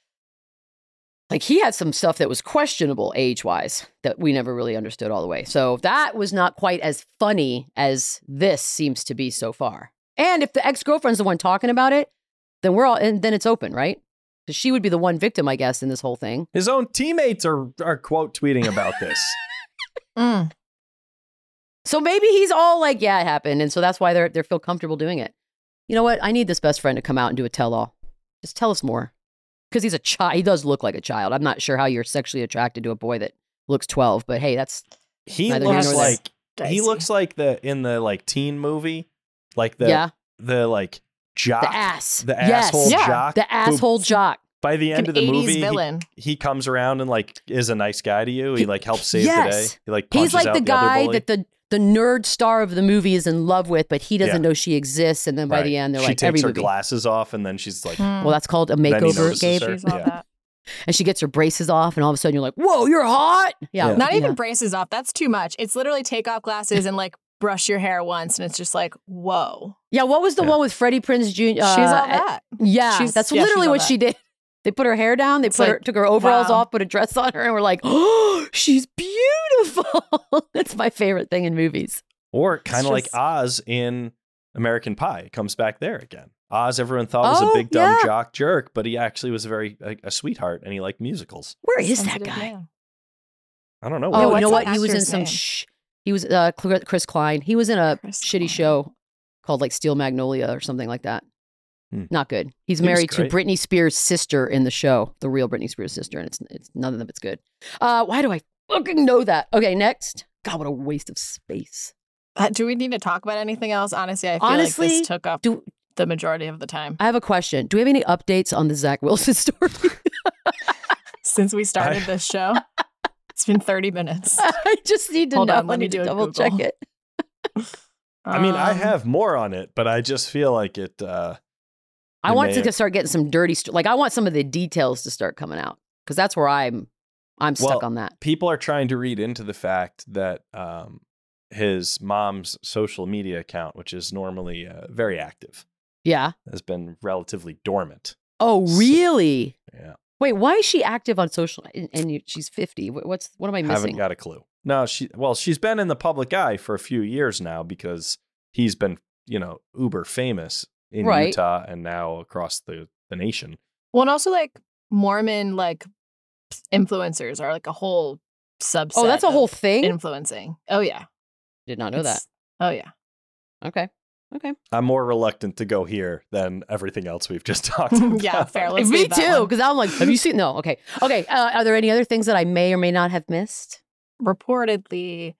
[SPEAKER 4] he had some stuff that was questionable age-wise that we never really understood all the way. So that was not quite as funny as this seems to be so far. And if the ex-girlfriend's the one talking about it, then then it's open, right? Because she would be the one victim, I guess, in this whole thing.
[SPEAKER 6] His own teammates are quote tweeting about this.
[SPEAKER 4] So maybe he's all like, yeah, it happened. And so that's why they feel comfortable doing it. You know what? I need this best friend to come out and do a tell-all. Just tell us more. Because he's a child. He does look like a child. I'm not sure how you're sexually attracted to a boy that looks 12, but hey,
[SPEAKER 6] he looks like in the teen movie, like the jock, the asshole jock,
[SPEAKER 4] the asshole jock.
[SPEAKER 6] By the end of the movie,
[SPEAKER 5] villain.
[SPEAKER 6] He comes around and is a nice guy to you. He helps save the day. He punches
[SPEAKER 4] he's like
[SPEAKER 6] out
[SPEAKER 4] the guy
[SPEAKER 6] other
[SPEAKER 4] that the nerd star of the movie is in love with, but he doesn't know she exists. And then by the end, they're
[SPEAKER 6] she takes her glasses off, and then she's like,
[SPEAKER 4] well, that's called a makeover, Gabe. And she gets her braces off, and all of a sudden you're like, whoa, you're hot. Yeah.
[SPEAKER 5] Not even braces off. That's too much. It's literally take off glasses and brush your hair once, and it's just like, whoa.
[SPEAKER 4] Yeah, what was the one with Freddie Prinze Jr.?
[SPEAKER 5] She's all that.
[SPEAKER 4] Yeah, that's literally what she did. They put her hair down. They took her overalls off, put a dress on her, and we're like, oh, she's beautiful. That's my favorite thing in movies.
[SPEAKER 6] Or kind of like Oz in American Pie. It comes back there again. Oz, everyone thought was a big, dumb jock jerk, but he actually was a sweetheart, and he liked musicals.
[SPEAKER 4] Where is that guy?
[SPEAKER 6] I don't know.
[SPEAKER 4] Oh, you know what? He was in some... He was Chris Klein. He was in a shitty show called Steel Magnolia or something like that. Not good. He's married to Britney Spears' sister in the show, the real Britney Spears' sister, and it's none of it's good. Why do I fucking know that? Okay, next. God, what a waste of space.
[SPEAKER 5] Do we need to talk about anything else? Honestly, I feel like this took up the majority of the time.
[SPEAKER 4] I have a question. Do we have any updates on the Zach Wilson story?
[SPEAKER 5] Since we started this show, it's been 30 minutes.
[SPEAKER 4] I just need to know.
[SPEAKER 5] Let me do
[SPEAKER 4] double check it.
[SPEAKER 6] I mean, I have more on it, but I just feel like it.
[SPEAKER 4] I want to start getting some dirty I want some of the details to start coming out because that's where I'm stuck on that.
[SPEAKER 6] People are trying to read into the fact that his mom's social media account, which is normally very active, has been relatively dormant.
[SPEAKER 4] Oh, really?
[SPEAKER 6] Yeah.
[SPEAKER 4] Wait, why is she active on social? And she's 50. What am I missing?
[SPEAKER 6] Haven't got a clue. No, she's been in the public eye for a few years now because he's been, uber famous in Utah and now across the nation.
[SPEAKER 5] Well, and also Mormon influencers are a whole subset.
[SPEAKER 4] Oh, that's a whole thing?
[SPEAKER 5] Influencing. Oh, yeah.
[SPEAKER 4] Did not know that.
[SPEAKER 5] Oh, yeah.
[SPEAKER 4] Okay.
[SPEAKER 6] I'm more reluctant to go here than everything else we've just talked about.
[SPEAKER 5] Yeah, fair.
[SPEAKER 4] Me too, because I'm like, have you seen? No. Okay. Are there any other things that I may or may not have missed?
[SPEAKER 5] Reportedly,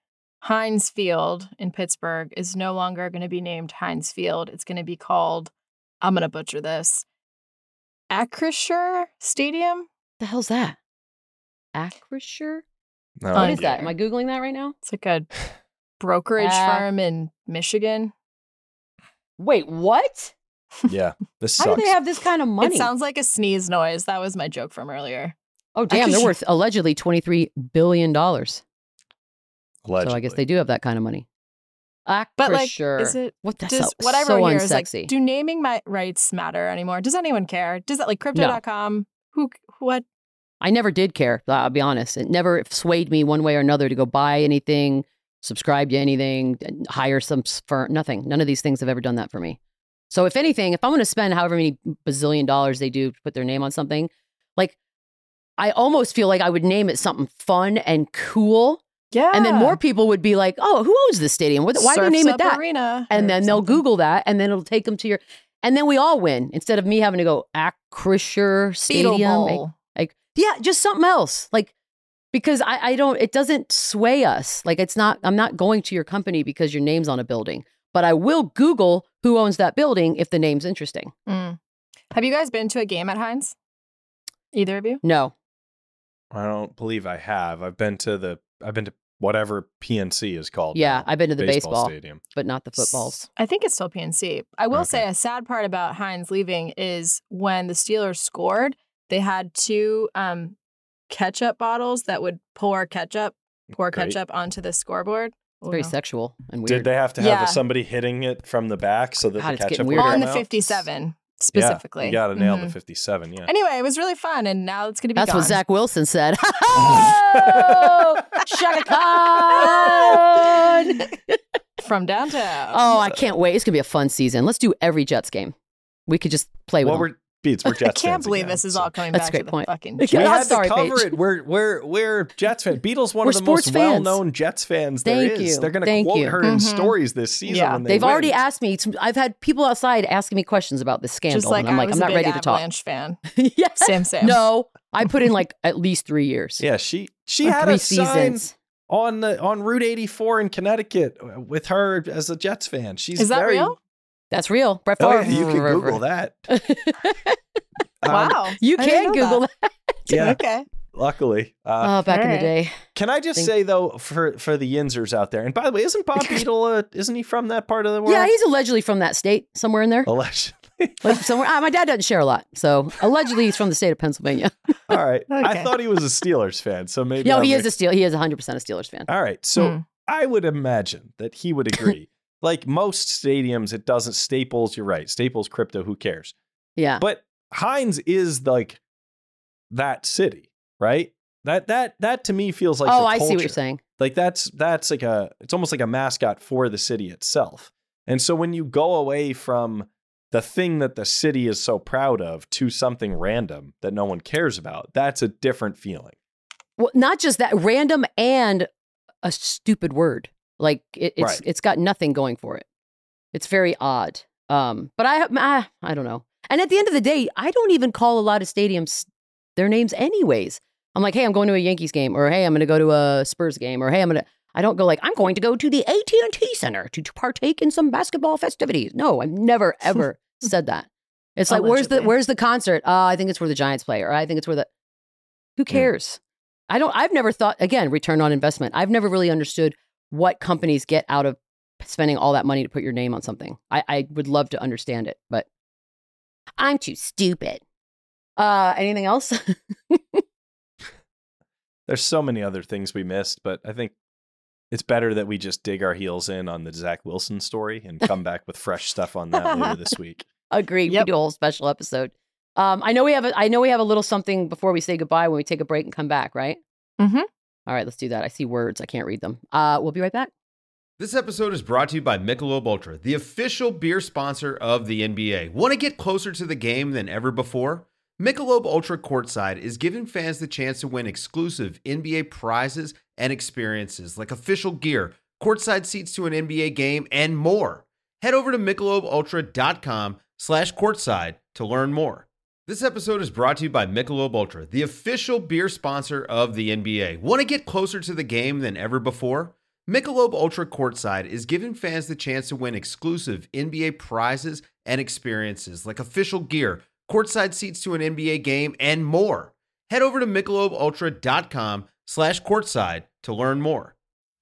[SPEAKER 5] Heinz Field in Pittsburgh is no longer going to be named Heinz Field. It's going to be called, I'm going to butcher this, Acrisure Stadium?
[SPEAKER 4] The hell's that? Acrisure?
[SPEAKER 6] No,
[SPEAKER 4] What is that? Am I Googling that right now?
[SPEAKER 5] It's like a brokerage firm in Michigan.
[SPEAKER 4] Wait, what?
[SPEAKER 6] Yeah, this
[SPEAKER 4] How
[SPEAKER 6] sucks.
[SPEAKER 4] do they have this kind of money?
[SPEAKER 5] It sounds like a sneeze noise. That was my joke from earlier.
[SPEAKER 4] Oh, damn. They're worth allegedly $23 billion.
[SPEAKER 6] Allegedly.
[SPEAKER 4] So I guess they do have that kind of money.
[SPEAKER 5] But like,
[SPEAKER 4] Acrisure.
[SPEAKER 5] is it?
[SPEAKER 4] What the
[SPEAKER 5] Does
[SPEAKER 4] hell?
[SPEAKER 5] what I
[SPEAKER 4] So
[SPEAKER 5] wrote here is like,
[SPEAKER 4] unsexy.
[SPEAKER 5] do naming rights matter anymore? Does anyone care? Does that like Crypto.com? What?
[SPEAKER 4] I never did care. I'll be honest. It never swayed me one way or another to go buy anything, subscribe to anything, hire some firm. Nothing. None of these things have ever done that for me. So if anything, if I'm going to spend however many bazillion dollars they do to put their name on something, like I almost feel like I would name it something fun and cool.
[SPEAKER 5] Yeah.
[SPEAKER 4] And then more people would be like, oh, who owns this stadium? Why do you name it that?
[SPEAKER 5] Arena
[SPEAKER 4] And then they'll
[SPEAKER 5] something.
[SPEAKER 4] Google that and then it'll take them to your, and then we all win instead of me having to go Acrisure
[SPEAKER 5] Beetle
[SPEAKER 4] Stadium.
[SPEAKER 5] Bowl.
[SPEAKER 4] Like, yeah, just something else. Like, because I don't, it doesn't sway us. Like, it's not, I'm not going to your company because your name's on a building, but I will Google who owns that building if the name's interesting.
[SPEAKER 5] Mm. Have you guys been to a game at Heinz? Either of you?
[SPEAKER 4] No.
[SPEAKER 6] I don't believe I have. I've been to whatever PNC is called.
[SPEAKER 4] Yeah,
[SPEAKER 6] now,
[SPEAKER 4] I've been to the baseball
[SPEAKER 6] stadium.
[SPEAKER 4] but not the footballs.
[SPEAKER 5] I think it's still PNC. I will
[SPEAKER 6] Okay.
[SPEAKER 5] say a sad part about Heinz leaving is when the Steelers scored, they had two ketchup bottles that would pour ketchup
[SPEAKER 6] Great.
[SPEAKER 5] onto the scoreboard.
[SPEAKER 4] It's very sexual and weird.
[SPEAKER 6] Did they have to have
[SPEAKER 5] Yeah.
[SPEAKER 6] somebody hitting it from the back so that
[SPEAKER 4] God,
[SPEAKER 6] the
[SPEAKER 4] it's getting
[SPEAKER 6] ketchup would
[SPEAKER 4] weirder.
[SPEAKER 6] come
[SPEAKER 5] On the
[SPEAKER 6] out?
[SPEAKER 5] 57 specifically.
[SPEAKER 6] Yeah, you got to nail
[SPEAKER 5] Mhm.
[SPEAKER 6] the 57. Yeah.
[SPEAKER 5] Anyway, it was really fun, and now it's going to be
[SPEAKER 4] That's
[SPEAKER 5] gone.
[SPEAKER 4] what Zach Wilson said. Oh, Shaka Khan!
[SPEAKER 5] From downtown.
[SPEAKER 4] Oh, I can't wait. It's going to be a fun season. Let's do every Jets game. We could just play with
[SPEAKER 6] Well,
[SPEAKER 4] them.
[SPEAKER 6] we're Jets
[SPEAKER 5] I can't
[SPEAKER 6] fans
[SPEAKER 5] believe
[SPEAKER 6] again,
[SPEAKER 5] this is
[SPEAKER 6] so-
[SPEAKER 5] all coming
[SPEAKER 4] That's a
[SPEAKER 5] back
[SPEAKER 4] great
[SPEAKER 5] to the
[SPEAKER 4] point.
[SPEAKER 5] fucking
[SPEAKER 4] Yeah,
[SPEAKER 6] We
[SPEAKER 4] I'm
[SPEAKER 6] had
[SPEAKER 4] sorry,
[SPEAKER 6] to cover
[SPEAKER 4] Paige.
[SPEAKER 6] it. We're Jets fans. Beatles one
[SPEAKER 4] We're
[SPEAKER 6] of the
[SPEAKER 4] sports
[SPEAKER 6] most
[SPEAKER 4] fans.
[SPEAKER 6] well-known Jets fans there
[SPEAKER 4] Thank
[SPEAKER 6] is.
[SPEAKER 4] you.
[SPEAKER 6] They're going to
[SPEAKER 4] Thank
[SPEAKER 6] quote
[SPEAKER 4] you.
[SPEAKER 6] her in
[SPEAKER 5] Mhm.
[SPEAKER 6] stories this season.
[SPEAKER 5] Yeah.
[SPEAKER 6] when they
[SPEAKER 4] They've
[SPEAKER 6] win.
[SPEAKER 4] already asked me. I've had people outside asking me questions about this scandal.
[SPEAKER 5] Just like
[SPEAKER 4] and I'm
[SPEAKER 5] I
[SPEAKER 4] like,
[SPEAKER 5] was
[SPEAKER 4] I'm
[SPEAKER 5] a
[SPEAKER 4] not
[SPEAKER 5] big
[SPEAKER 4] ready to talk.
[SPEAKER 5] Avalanche fan.
[SPEAKER 4] Yeah.
[SPEAKER 5] Same.
[SPEAKER 4] No, I put in like at least 3 years.
[SPEAKER 6] Yeah, she
[SPEAKER 4] Like
[SPEAKER 6] had
[SPEAKER 4] 3
[SPEAKER 6] a sign
[SPEAKER 4] seasons.
[SPEAKER 6] on Route 84 in Connecticut with her as a Jets fan. She's
[SPEAKER 5] Is that
[SPEAKER 6] very,
[SPEAKER 5] real?
[SPEAKER 4] That's real. Brett
[SPEAKER 6] Oh,
[SPEAKER 4] Favre.
[SPEAKER 6] yeah, you can Google that.
[SPEAKER 5] Wow.
[SPEAKER 4] You
[SPEAKER 5] I didn't
[SPEAKER 4] can
[SPEAKER 5] know
[SPEAKER 4] Google that.
[SPEAKER 6] Yeah,
[SPEAKER 5] Okay.
[SPEAKER 6] luckily.
[SPEAKER 4] Oh, back in the
[SPEAKER 5] Alright.
[SPEAKER 4] day.
[SPEAKER 6] Can I just
[SPEAKER 4] Think-
[SPEAKER 6] say though, for the Yinzers out there, and by the way, isn't Bob Beadle? Isn't he from that part of the world?
[SPEAKER 4] Yeah, he's allegedly from that state, somewhere in there.
[SPEAKER 6] allegedly.
[SPEAKER 4] Like somewhere. My dad doesn't share a lot, so allegedly he's from the state of Pennsylvania.
[SPEAKER 6] All right, I
[SPEAKER 5] Okay.
[SPEAKER 6] thought he was a Steelers fan, so maybe.
[SPEAKER 4] No,
[SPEAKER 6] I'm
[SPEAKER 4] he is
[SPEAKER 6] mixed-
[SPEAKER 4] He is 100% a Steelers fan.
[SPEAKER 6] All right, so
[SPEAKER 5] Hmm.
[SPEAKER 6] I would imagine that he would agree. Like most stadiums, it doesn't. Staples, you're right. Staples, Crypto, who cares?
[SPEAKER 4] Yeah.
[SPEAKER 6] But Heinz is like that city, right? That to me feels like.
[SPEAKER 4] Oh,
[SPEAKER 6] the
[SPEAKER 4] I see what you're
[SPEAKER 6] culture.
[SPEAKER 4] saying.
[SPEAKER 6] Like that's like it's almost like a mascot for the city itself. And so when you go away from the thing that the city is so proud of to something random that no one cares about, that's a different feeling.
[SPEAKER 4] Well, not just that, random and a stupid word. Like
[SPEAKER 6] Right.
[SPEAKER 4] it's got nothing going for it. It's very odd. But I don't know. And at the end of the day, I don't even call a lot of stadiums their names anyways. I'm like, hey, I'm going to a Yankees game, or hey, I'm going to go to a Spurs game, or hey, I don't go like, I'm going to go to the AT&T Center to partake in some basketball festivities. No, I've never ever said that. It's like,
[SPEAKER 5] Allegedly.
[SPEAKER 4] where's the concert? I think it's where the Giants play, or I think it's where who cares? I've never thought, again, return on investment. I've never really understood what companies get out of spending all that money to put your name on something. I would love to understand it, but I'm too stupid. Anything else?
[SPEAKER 6] There's so many other things we missed, but I think it's better that we just dig our heels in on the Zach Wilson story and come back with fresh stuff on that later this week.
[SPEAKER 4] Agreed.
[SPEAKER 5] Yep.
[SPEAKER 4] We do a whole special episode. I know we have a little something before we say goodbye when we take a break and come back, right?
[SPEAKER 5] Mhm.
[SPEAKER 4] All right, let's do that. I see words. I can't read them. We'll be right back.
[SPEAKER 9] This episode is brought to you by Michelob Ultra, the official beer sponsor of the NBA. Want to get closer to the game than ever before? Michelob Ultra Courtside is giving fans the chance to win exclusive NBA prizes and experiences like official gear, courtside seats to an NBA game, and more. Head over to MichelobUltra.com/courtside to learn more. This episode is brought to you by Michelob Ultra, the official beer sponsor of the NBA. Want to get closer to the game than ever before? Michelob Ultra Courtside is giving fans the chance to win exclusive NBA prizes and experiences like official gear, courtside seats to an NBA game, and more. Head over to MichelobUltra.com/courtside to learn more.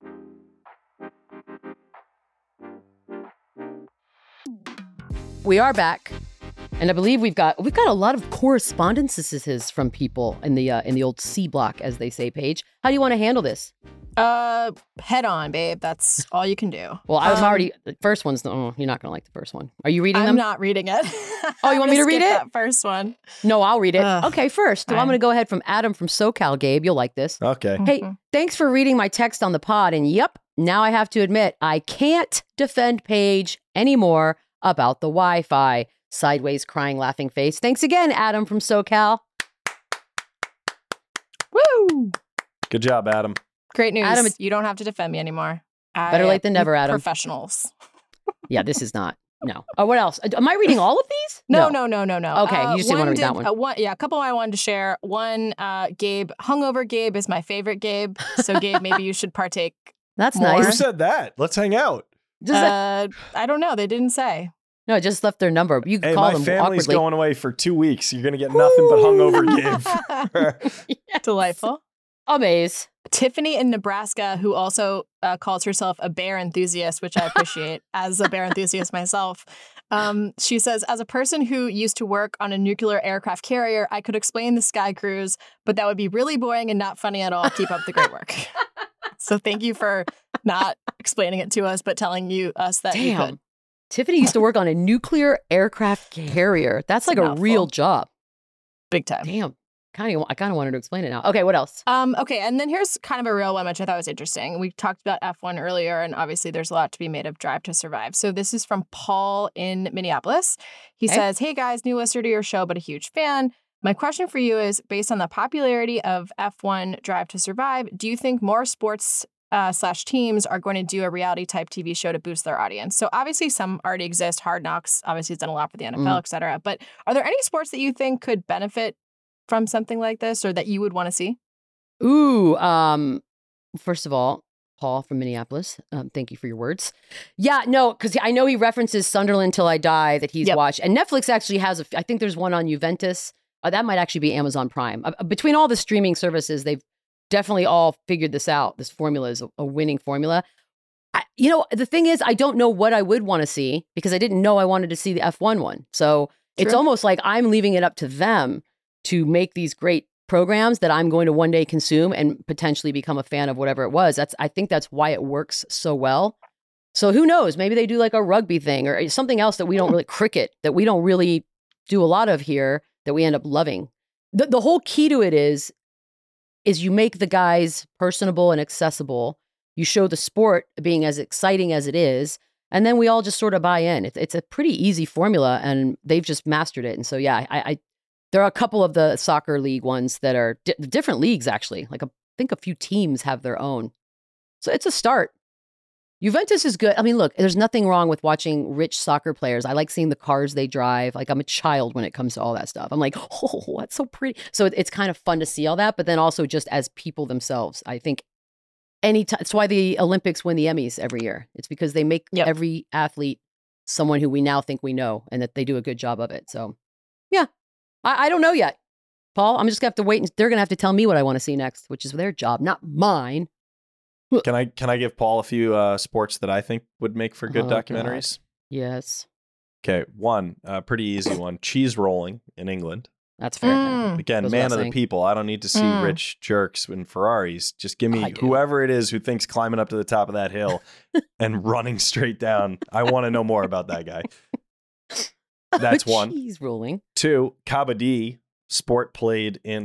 [SPEAKER 4] We are back, and I believe we've got a lot of correspondences from people in the old C block, as they say. Paige, how do you want to handle this?
[SPEAKER 5] Head on, babe. That's all you can do.
[SPEAKER 4] Well, I was already the first one's. Oh, you're not gonna like the first one. Are you reading them?
[SPEAKER 5] I'm not reading it.
[SPEAKER 4] Oh, you want me to read it?
[SPEAKER 5] That first one.
[SPEAKER 4] No, I'll read it. Okay, first, so I'm gonna go ahead from Adam from SoCal. Gabe, you'll like this.
[SPEAKER 6] Okay.
[SPEAKER 4] Hey, thanks for reading my text on the pod. And yep, now I have to admit I can't defend Paige anymore about the Wi-Fi. Sideways crying laughing face. Thanks again, Adam from SoCal.
[SPEAKER 5] Woo!
[SPEAKER 6] Good job, Adam.
[SPEAKER 5] Great news.
[SPEAKER 4] Adam,
[SPEAKER 5] you don't have to defend me anymore.
[SPEAKER 4] Better late than never, Adam.
[SPEAKER 5] Professionals.
[SPEAKER 4] Yeah, this is not. No. Oh, what else? Am I reading all of these?
[SPEAKER 5] No.
[SPEAKER 4] Okay, you just didn't want to read that one.
[SPEAKER 5] A couple I wanted to share. One, Gabe, hungover Gabe is my favorite Gabe. So Gabe, maybe you should partake.
[SPEAKER 4] That's
[SPEAKER 5] more.
[SPEAKER 4] nice.
[SPEAKER 6] Who said that? Let's hang out.
[SPEAKER 5] I don't know. They didn't say.
[SPEAKER 4] No, it just left their number. You can call them awkwardly.
[SPEAKER 6] My family's going away for 2 weeks. You're going to get nothing but hungover Gabe.
[SPEAKER 4] Yes.
[SPEAKER 5] Delightful.
[SPEAKER 4] Amaze.
[SPEAKER 5] Tiffany in Nebraska, who also calls herself a bear enthusiast, which I appreciate as a bear enthusiast myself. She says, as a person who used to work on a nuclear aircraft carrier, I could explain the Sky Cruise, but that would be really boring and not funny at all. Keep up the great work. So thank you for not explaining it to us, but telling us that you could.
[SPEAKER 4] Tiffany used to work on a nuclear aircraft carrier. That's like a real job.
[SPEAKER 5] Big time.
[SPEAKER 4] Damn. I kind of wanted to explain it now. Okay, what else?
[SPEAKER 5] Okay, and then here's kind of a real one, which I thought was interesting. We talked about F1 earlier, and obviously there's a lot to be made of Drive to Survive. So this is from Paul in Minneapolis. He says, hey guys, new listener to your show, but a huge fan. My question for you is, based on the popularity of F1 Drive to Survive, do you think more sports / teams are going to do a reality type TV show to boost their audience? So obviously some already exist. Hard Knocks obviously has done a lot for the NFL, et cetera. But are there any sports that you think could benefit from something like this, or that you would want to see?
[SPEAKER 4] Ooh, first of all, Paul from Minneapolis, thank you for your words. Yeah, no, because I know he references Sunderland Till I Die that he's watched. And Netflix actually has, I think there's one on Juventus. That might actually be Amazon Prime. Between all the streaming services, they've definitely all figured this out. This formula is a winning formula. The thing is, I don't know what I would want to see because I didn't know I wanted to see the F1 one. So it's almost like I'm leaving it up to them to make these great programs that I'm going to one day consume and potentially become a fan of whatever it was. I think that's why it works so well. So who knows? Maybe they do like a rugby thing or something else that we don't really cricket that we don't really do a lot of here that we end up loving. The whole key to it is you make the guys personable and accessible. You show the sport being as exciting as it is, and then we all just sort of buy in. It's a pretty easy formula, and they've just mastered it. And so, yeah, there are a couple of the soccer league ones that are different leagues, actually. Like I think a few teams have their own. So it's a start. Juventus is good. I mean, look, there's nothing wrong with watching rich soccer players. I like seeing the cars they drive. Like I'm a child when it comes to all that stuff. I'm like, oh, that's so pretty. So it's kind of fun to see all that. But then also just as people themselves, I think it's why the Olympics win the Emmys every year. It's because they make every athlete someone who we now think we know and that they do a good job of it. So yeah, I don't know yet, Paul. I'm just going to have to wait. And they're going to have to tell me what I want to see next, which is their job, not mine.
[SPEAKER 6] Can I give Paul a few sports that I think would make for good documentaries?
[SPEAKER 4] God. Yes.
[SPEAKER 6] Okay, one pretty easy one: cheese rolling in England.
[SPEAKER 4] That's fair.
[SPEAKER 6] Again, man of the people. I don't need to see rich jerks in Ferraris. Just give me whoever it is who thinks climbing up to the top of that hill and running straight down. I want to know more about that guy. That's one.
[SPEAKER 4] Cheese rolling.
[SPEAKER 6] Two, kabaddi, sport played in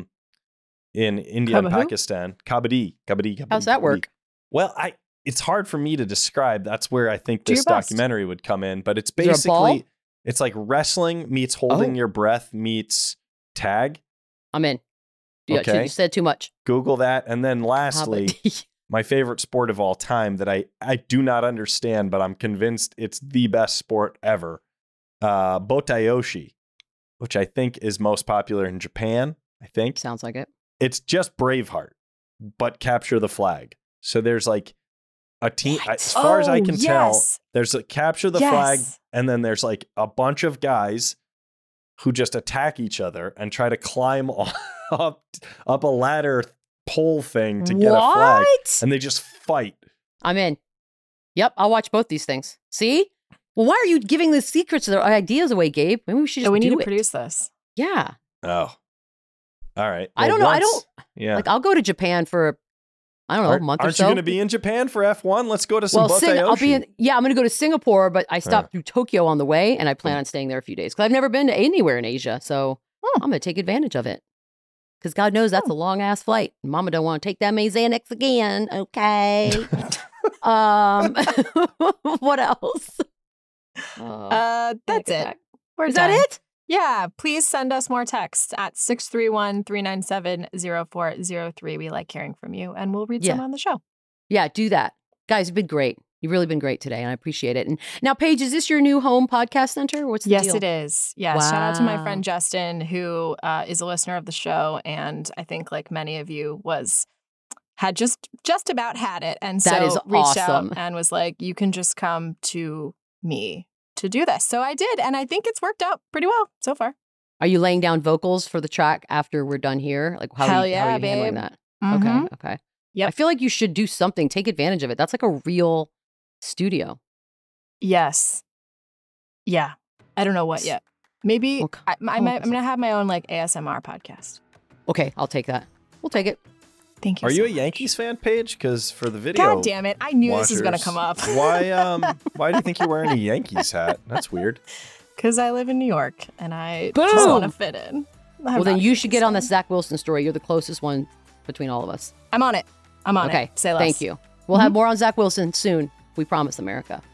[SPEAKER 6] India and Pakistan. Kabaddi.
[SPEAKER 4] How's that work?
[SPEAKER 6] Well, it's hard for me to describe. That's where I think this documentary would come in. But it's basically, it's like wrestling meets holding your breath meets tag.
[SPEAKER 4] I'm in. Yeah, okay. You said too much.
[SPEAKER 6] Google that. And then lastly, my favorite sport of all time that I do not understand, but I'm convinced it's the best sport ever. Botayoshi, which I think is most popular in Japan, I think.
[SPEAKER 4] Sounds like it.
[SPEAKER 6] It's just Braveheart, but capture the flag. So there's like a team. As far as I can tell, there's a capture the flag, and then there's like a bunch of guys who just attack each other and try to climb up a ladder pole thing to get a flag, and they just fight.
[SPEAKER 4] I'm in. Yep, I'll watch both these things. See? Well, why are you giving the secrets of their ideas away, Gabe? Maybe we should just
[SPEAKER 5] need to produce this.
[SPEAKER 4] Yeah.
[SPEAKER 6] Oh. All right.
[SPEAKER 4] Well, I don't know.
[SPEAKER 6] Yeah.
[SPEAKER 4] Like, I'll go to Japan for, I don't know, a month or so.
[SPEAKER 6] Aren't you going to be in Japan for F1? Let's go to some Boteoshi.
[SPEAKER 4] I'm going to go to Singapore, but I stopped through Tokyo on the way, and I plan on staying there a few days because I've never been to anywhere in Asia. So I'm going to take advantage of it. Because God knows that's a long-ass flight. Mama don't want to take that many Xanax again. Okay. What else?
[SPEAKER 5] That's it.
[SPEAKER 4] Is that it?
[SPEAKER 5] Yeah. Please send us more text at 631-397-0403. We like hearing from you, and we'll read some on the show.
[SPEAKER 4] Yeah, do that. Guys, you've been great. You've really been great today, and I appreciate it. And now, Paige, is this your new home podcast center? What's the deal?
[SPEAKER 5] Yes, it is. Yeah. Wow. Shout out to my friend Justin, who is a listener of the show, and I think, like many of you, had just about had it, and
[SPEAKER 4] that is
[SPEAKER 5] reached
[SPEAKER 4] awesome.
[SPEAKER 5] out and was like, "You can just come to me to do this." So I did, and I think it's worked out pretty well so far.
[SPEAKER 4] Are you laying down vocals for the track after we're done here? Like, how are you handling that?
[SPEAKER 5] Mm-hmm.
[SPEAKER 4] Okay.
[SPEAKER 5] Yep.
[SPEAKER 4] I feel like you should do something. Take advantage of it. That's like a real studio.
[SPEAKER 5] Yes. Yeah. I don't know what yet. Maybe I'm going to have my own like ASMR podcast.
[SPEAKER 4] Okay, I'll take that. We'll take it.
[SPEAKER 5] Thank you.
[SPEAKER 6] Are you a Yankees fan, Paige? Because for the video,
[SPEAKER 5] God damn it! I knew this was going to come up.
[SPEAKER 6] Why do you think you're wearing a Yankees hat? That's weird.
[SPEAKER 5] Because I live in New York and I just want to fit in.
[SPEAKER 4] Well, then you should get on the Zach Wilson story. You're the closest one between all of us.
[SPEAKER 5] I'm on it.
[SPEAKER 4] Okay.
[SPEAKER 5] Say less.
[SPEAKER 4] Thank you. We'll have more on Zach Wilson soon. We promise, America.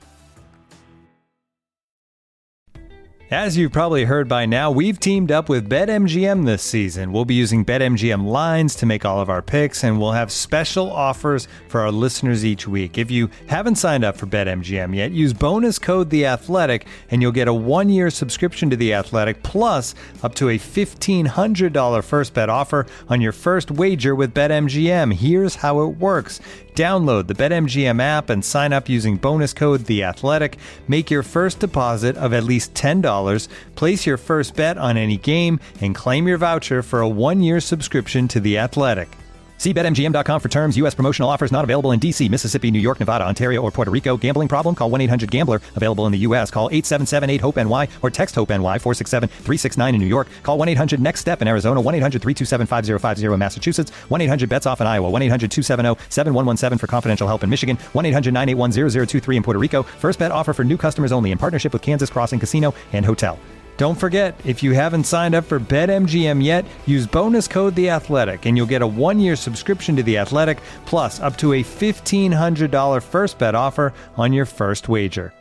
[SPEAKER 7] As you've probably heard by now, we've teamed up with BetMGM this season. We'll be using BetMGM lines to make all of our picks, and we'll have special offers for our listeners each week. If you haven't signed up for BetMGM yet, use bonus code The Athletic, and you'll get a 1-year subscription to The Athletic, plus up to a $1,500 first bet offer on your first wager with BetMGM. Here's how it works. Download the BetMGM app and sign up using bonus code The Athletic. Make your first deposit of at least $10. Place your first bet on any game and claim your voucher for a 1-year subscription to The Athletic. See BetMGM.com for terms. U.S. promotional offers not available in D.C., Mississippi, New York, Nevada, Ontario, or Puerto Rico. Gambling problem? Call 1-800-GAMBLER. Available in the U.S. Call 877-8-HOPE-NY or text HOPE-NY 467-369 in New York. Call 1-800-NEXT-STEP in Arizona. 1-800-327-5050 in Massachusetts. 1-800-BETS-OFF in Iowa. 1-800-270-7117 for confidential help in Michigan. 1-800-981-0023 in Puerto Rico. First bet offer for new customers only in partnership with Kansas Crossing Casino and Hotel. Don't forget, if you haven't signed up for BetMGM yet, use bonus code The Athletic, and you'll get a 1-year subscription to The Athletic, plus up to a $1,500 first bet offer on your first wager.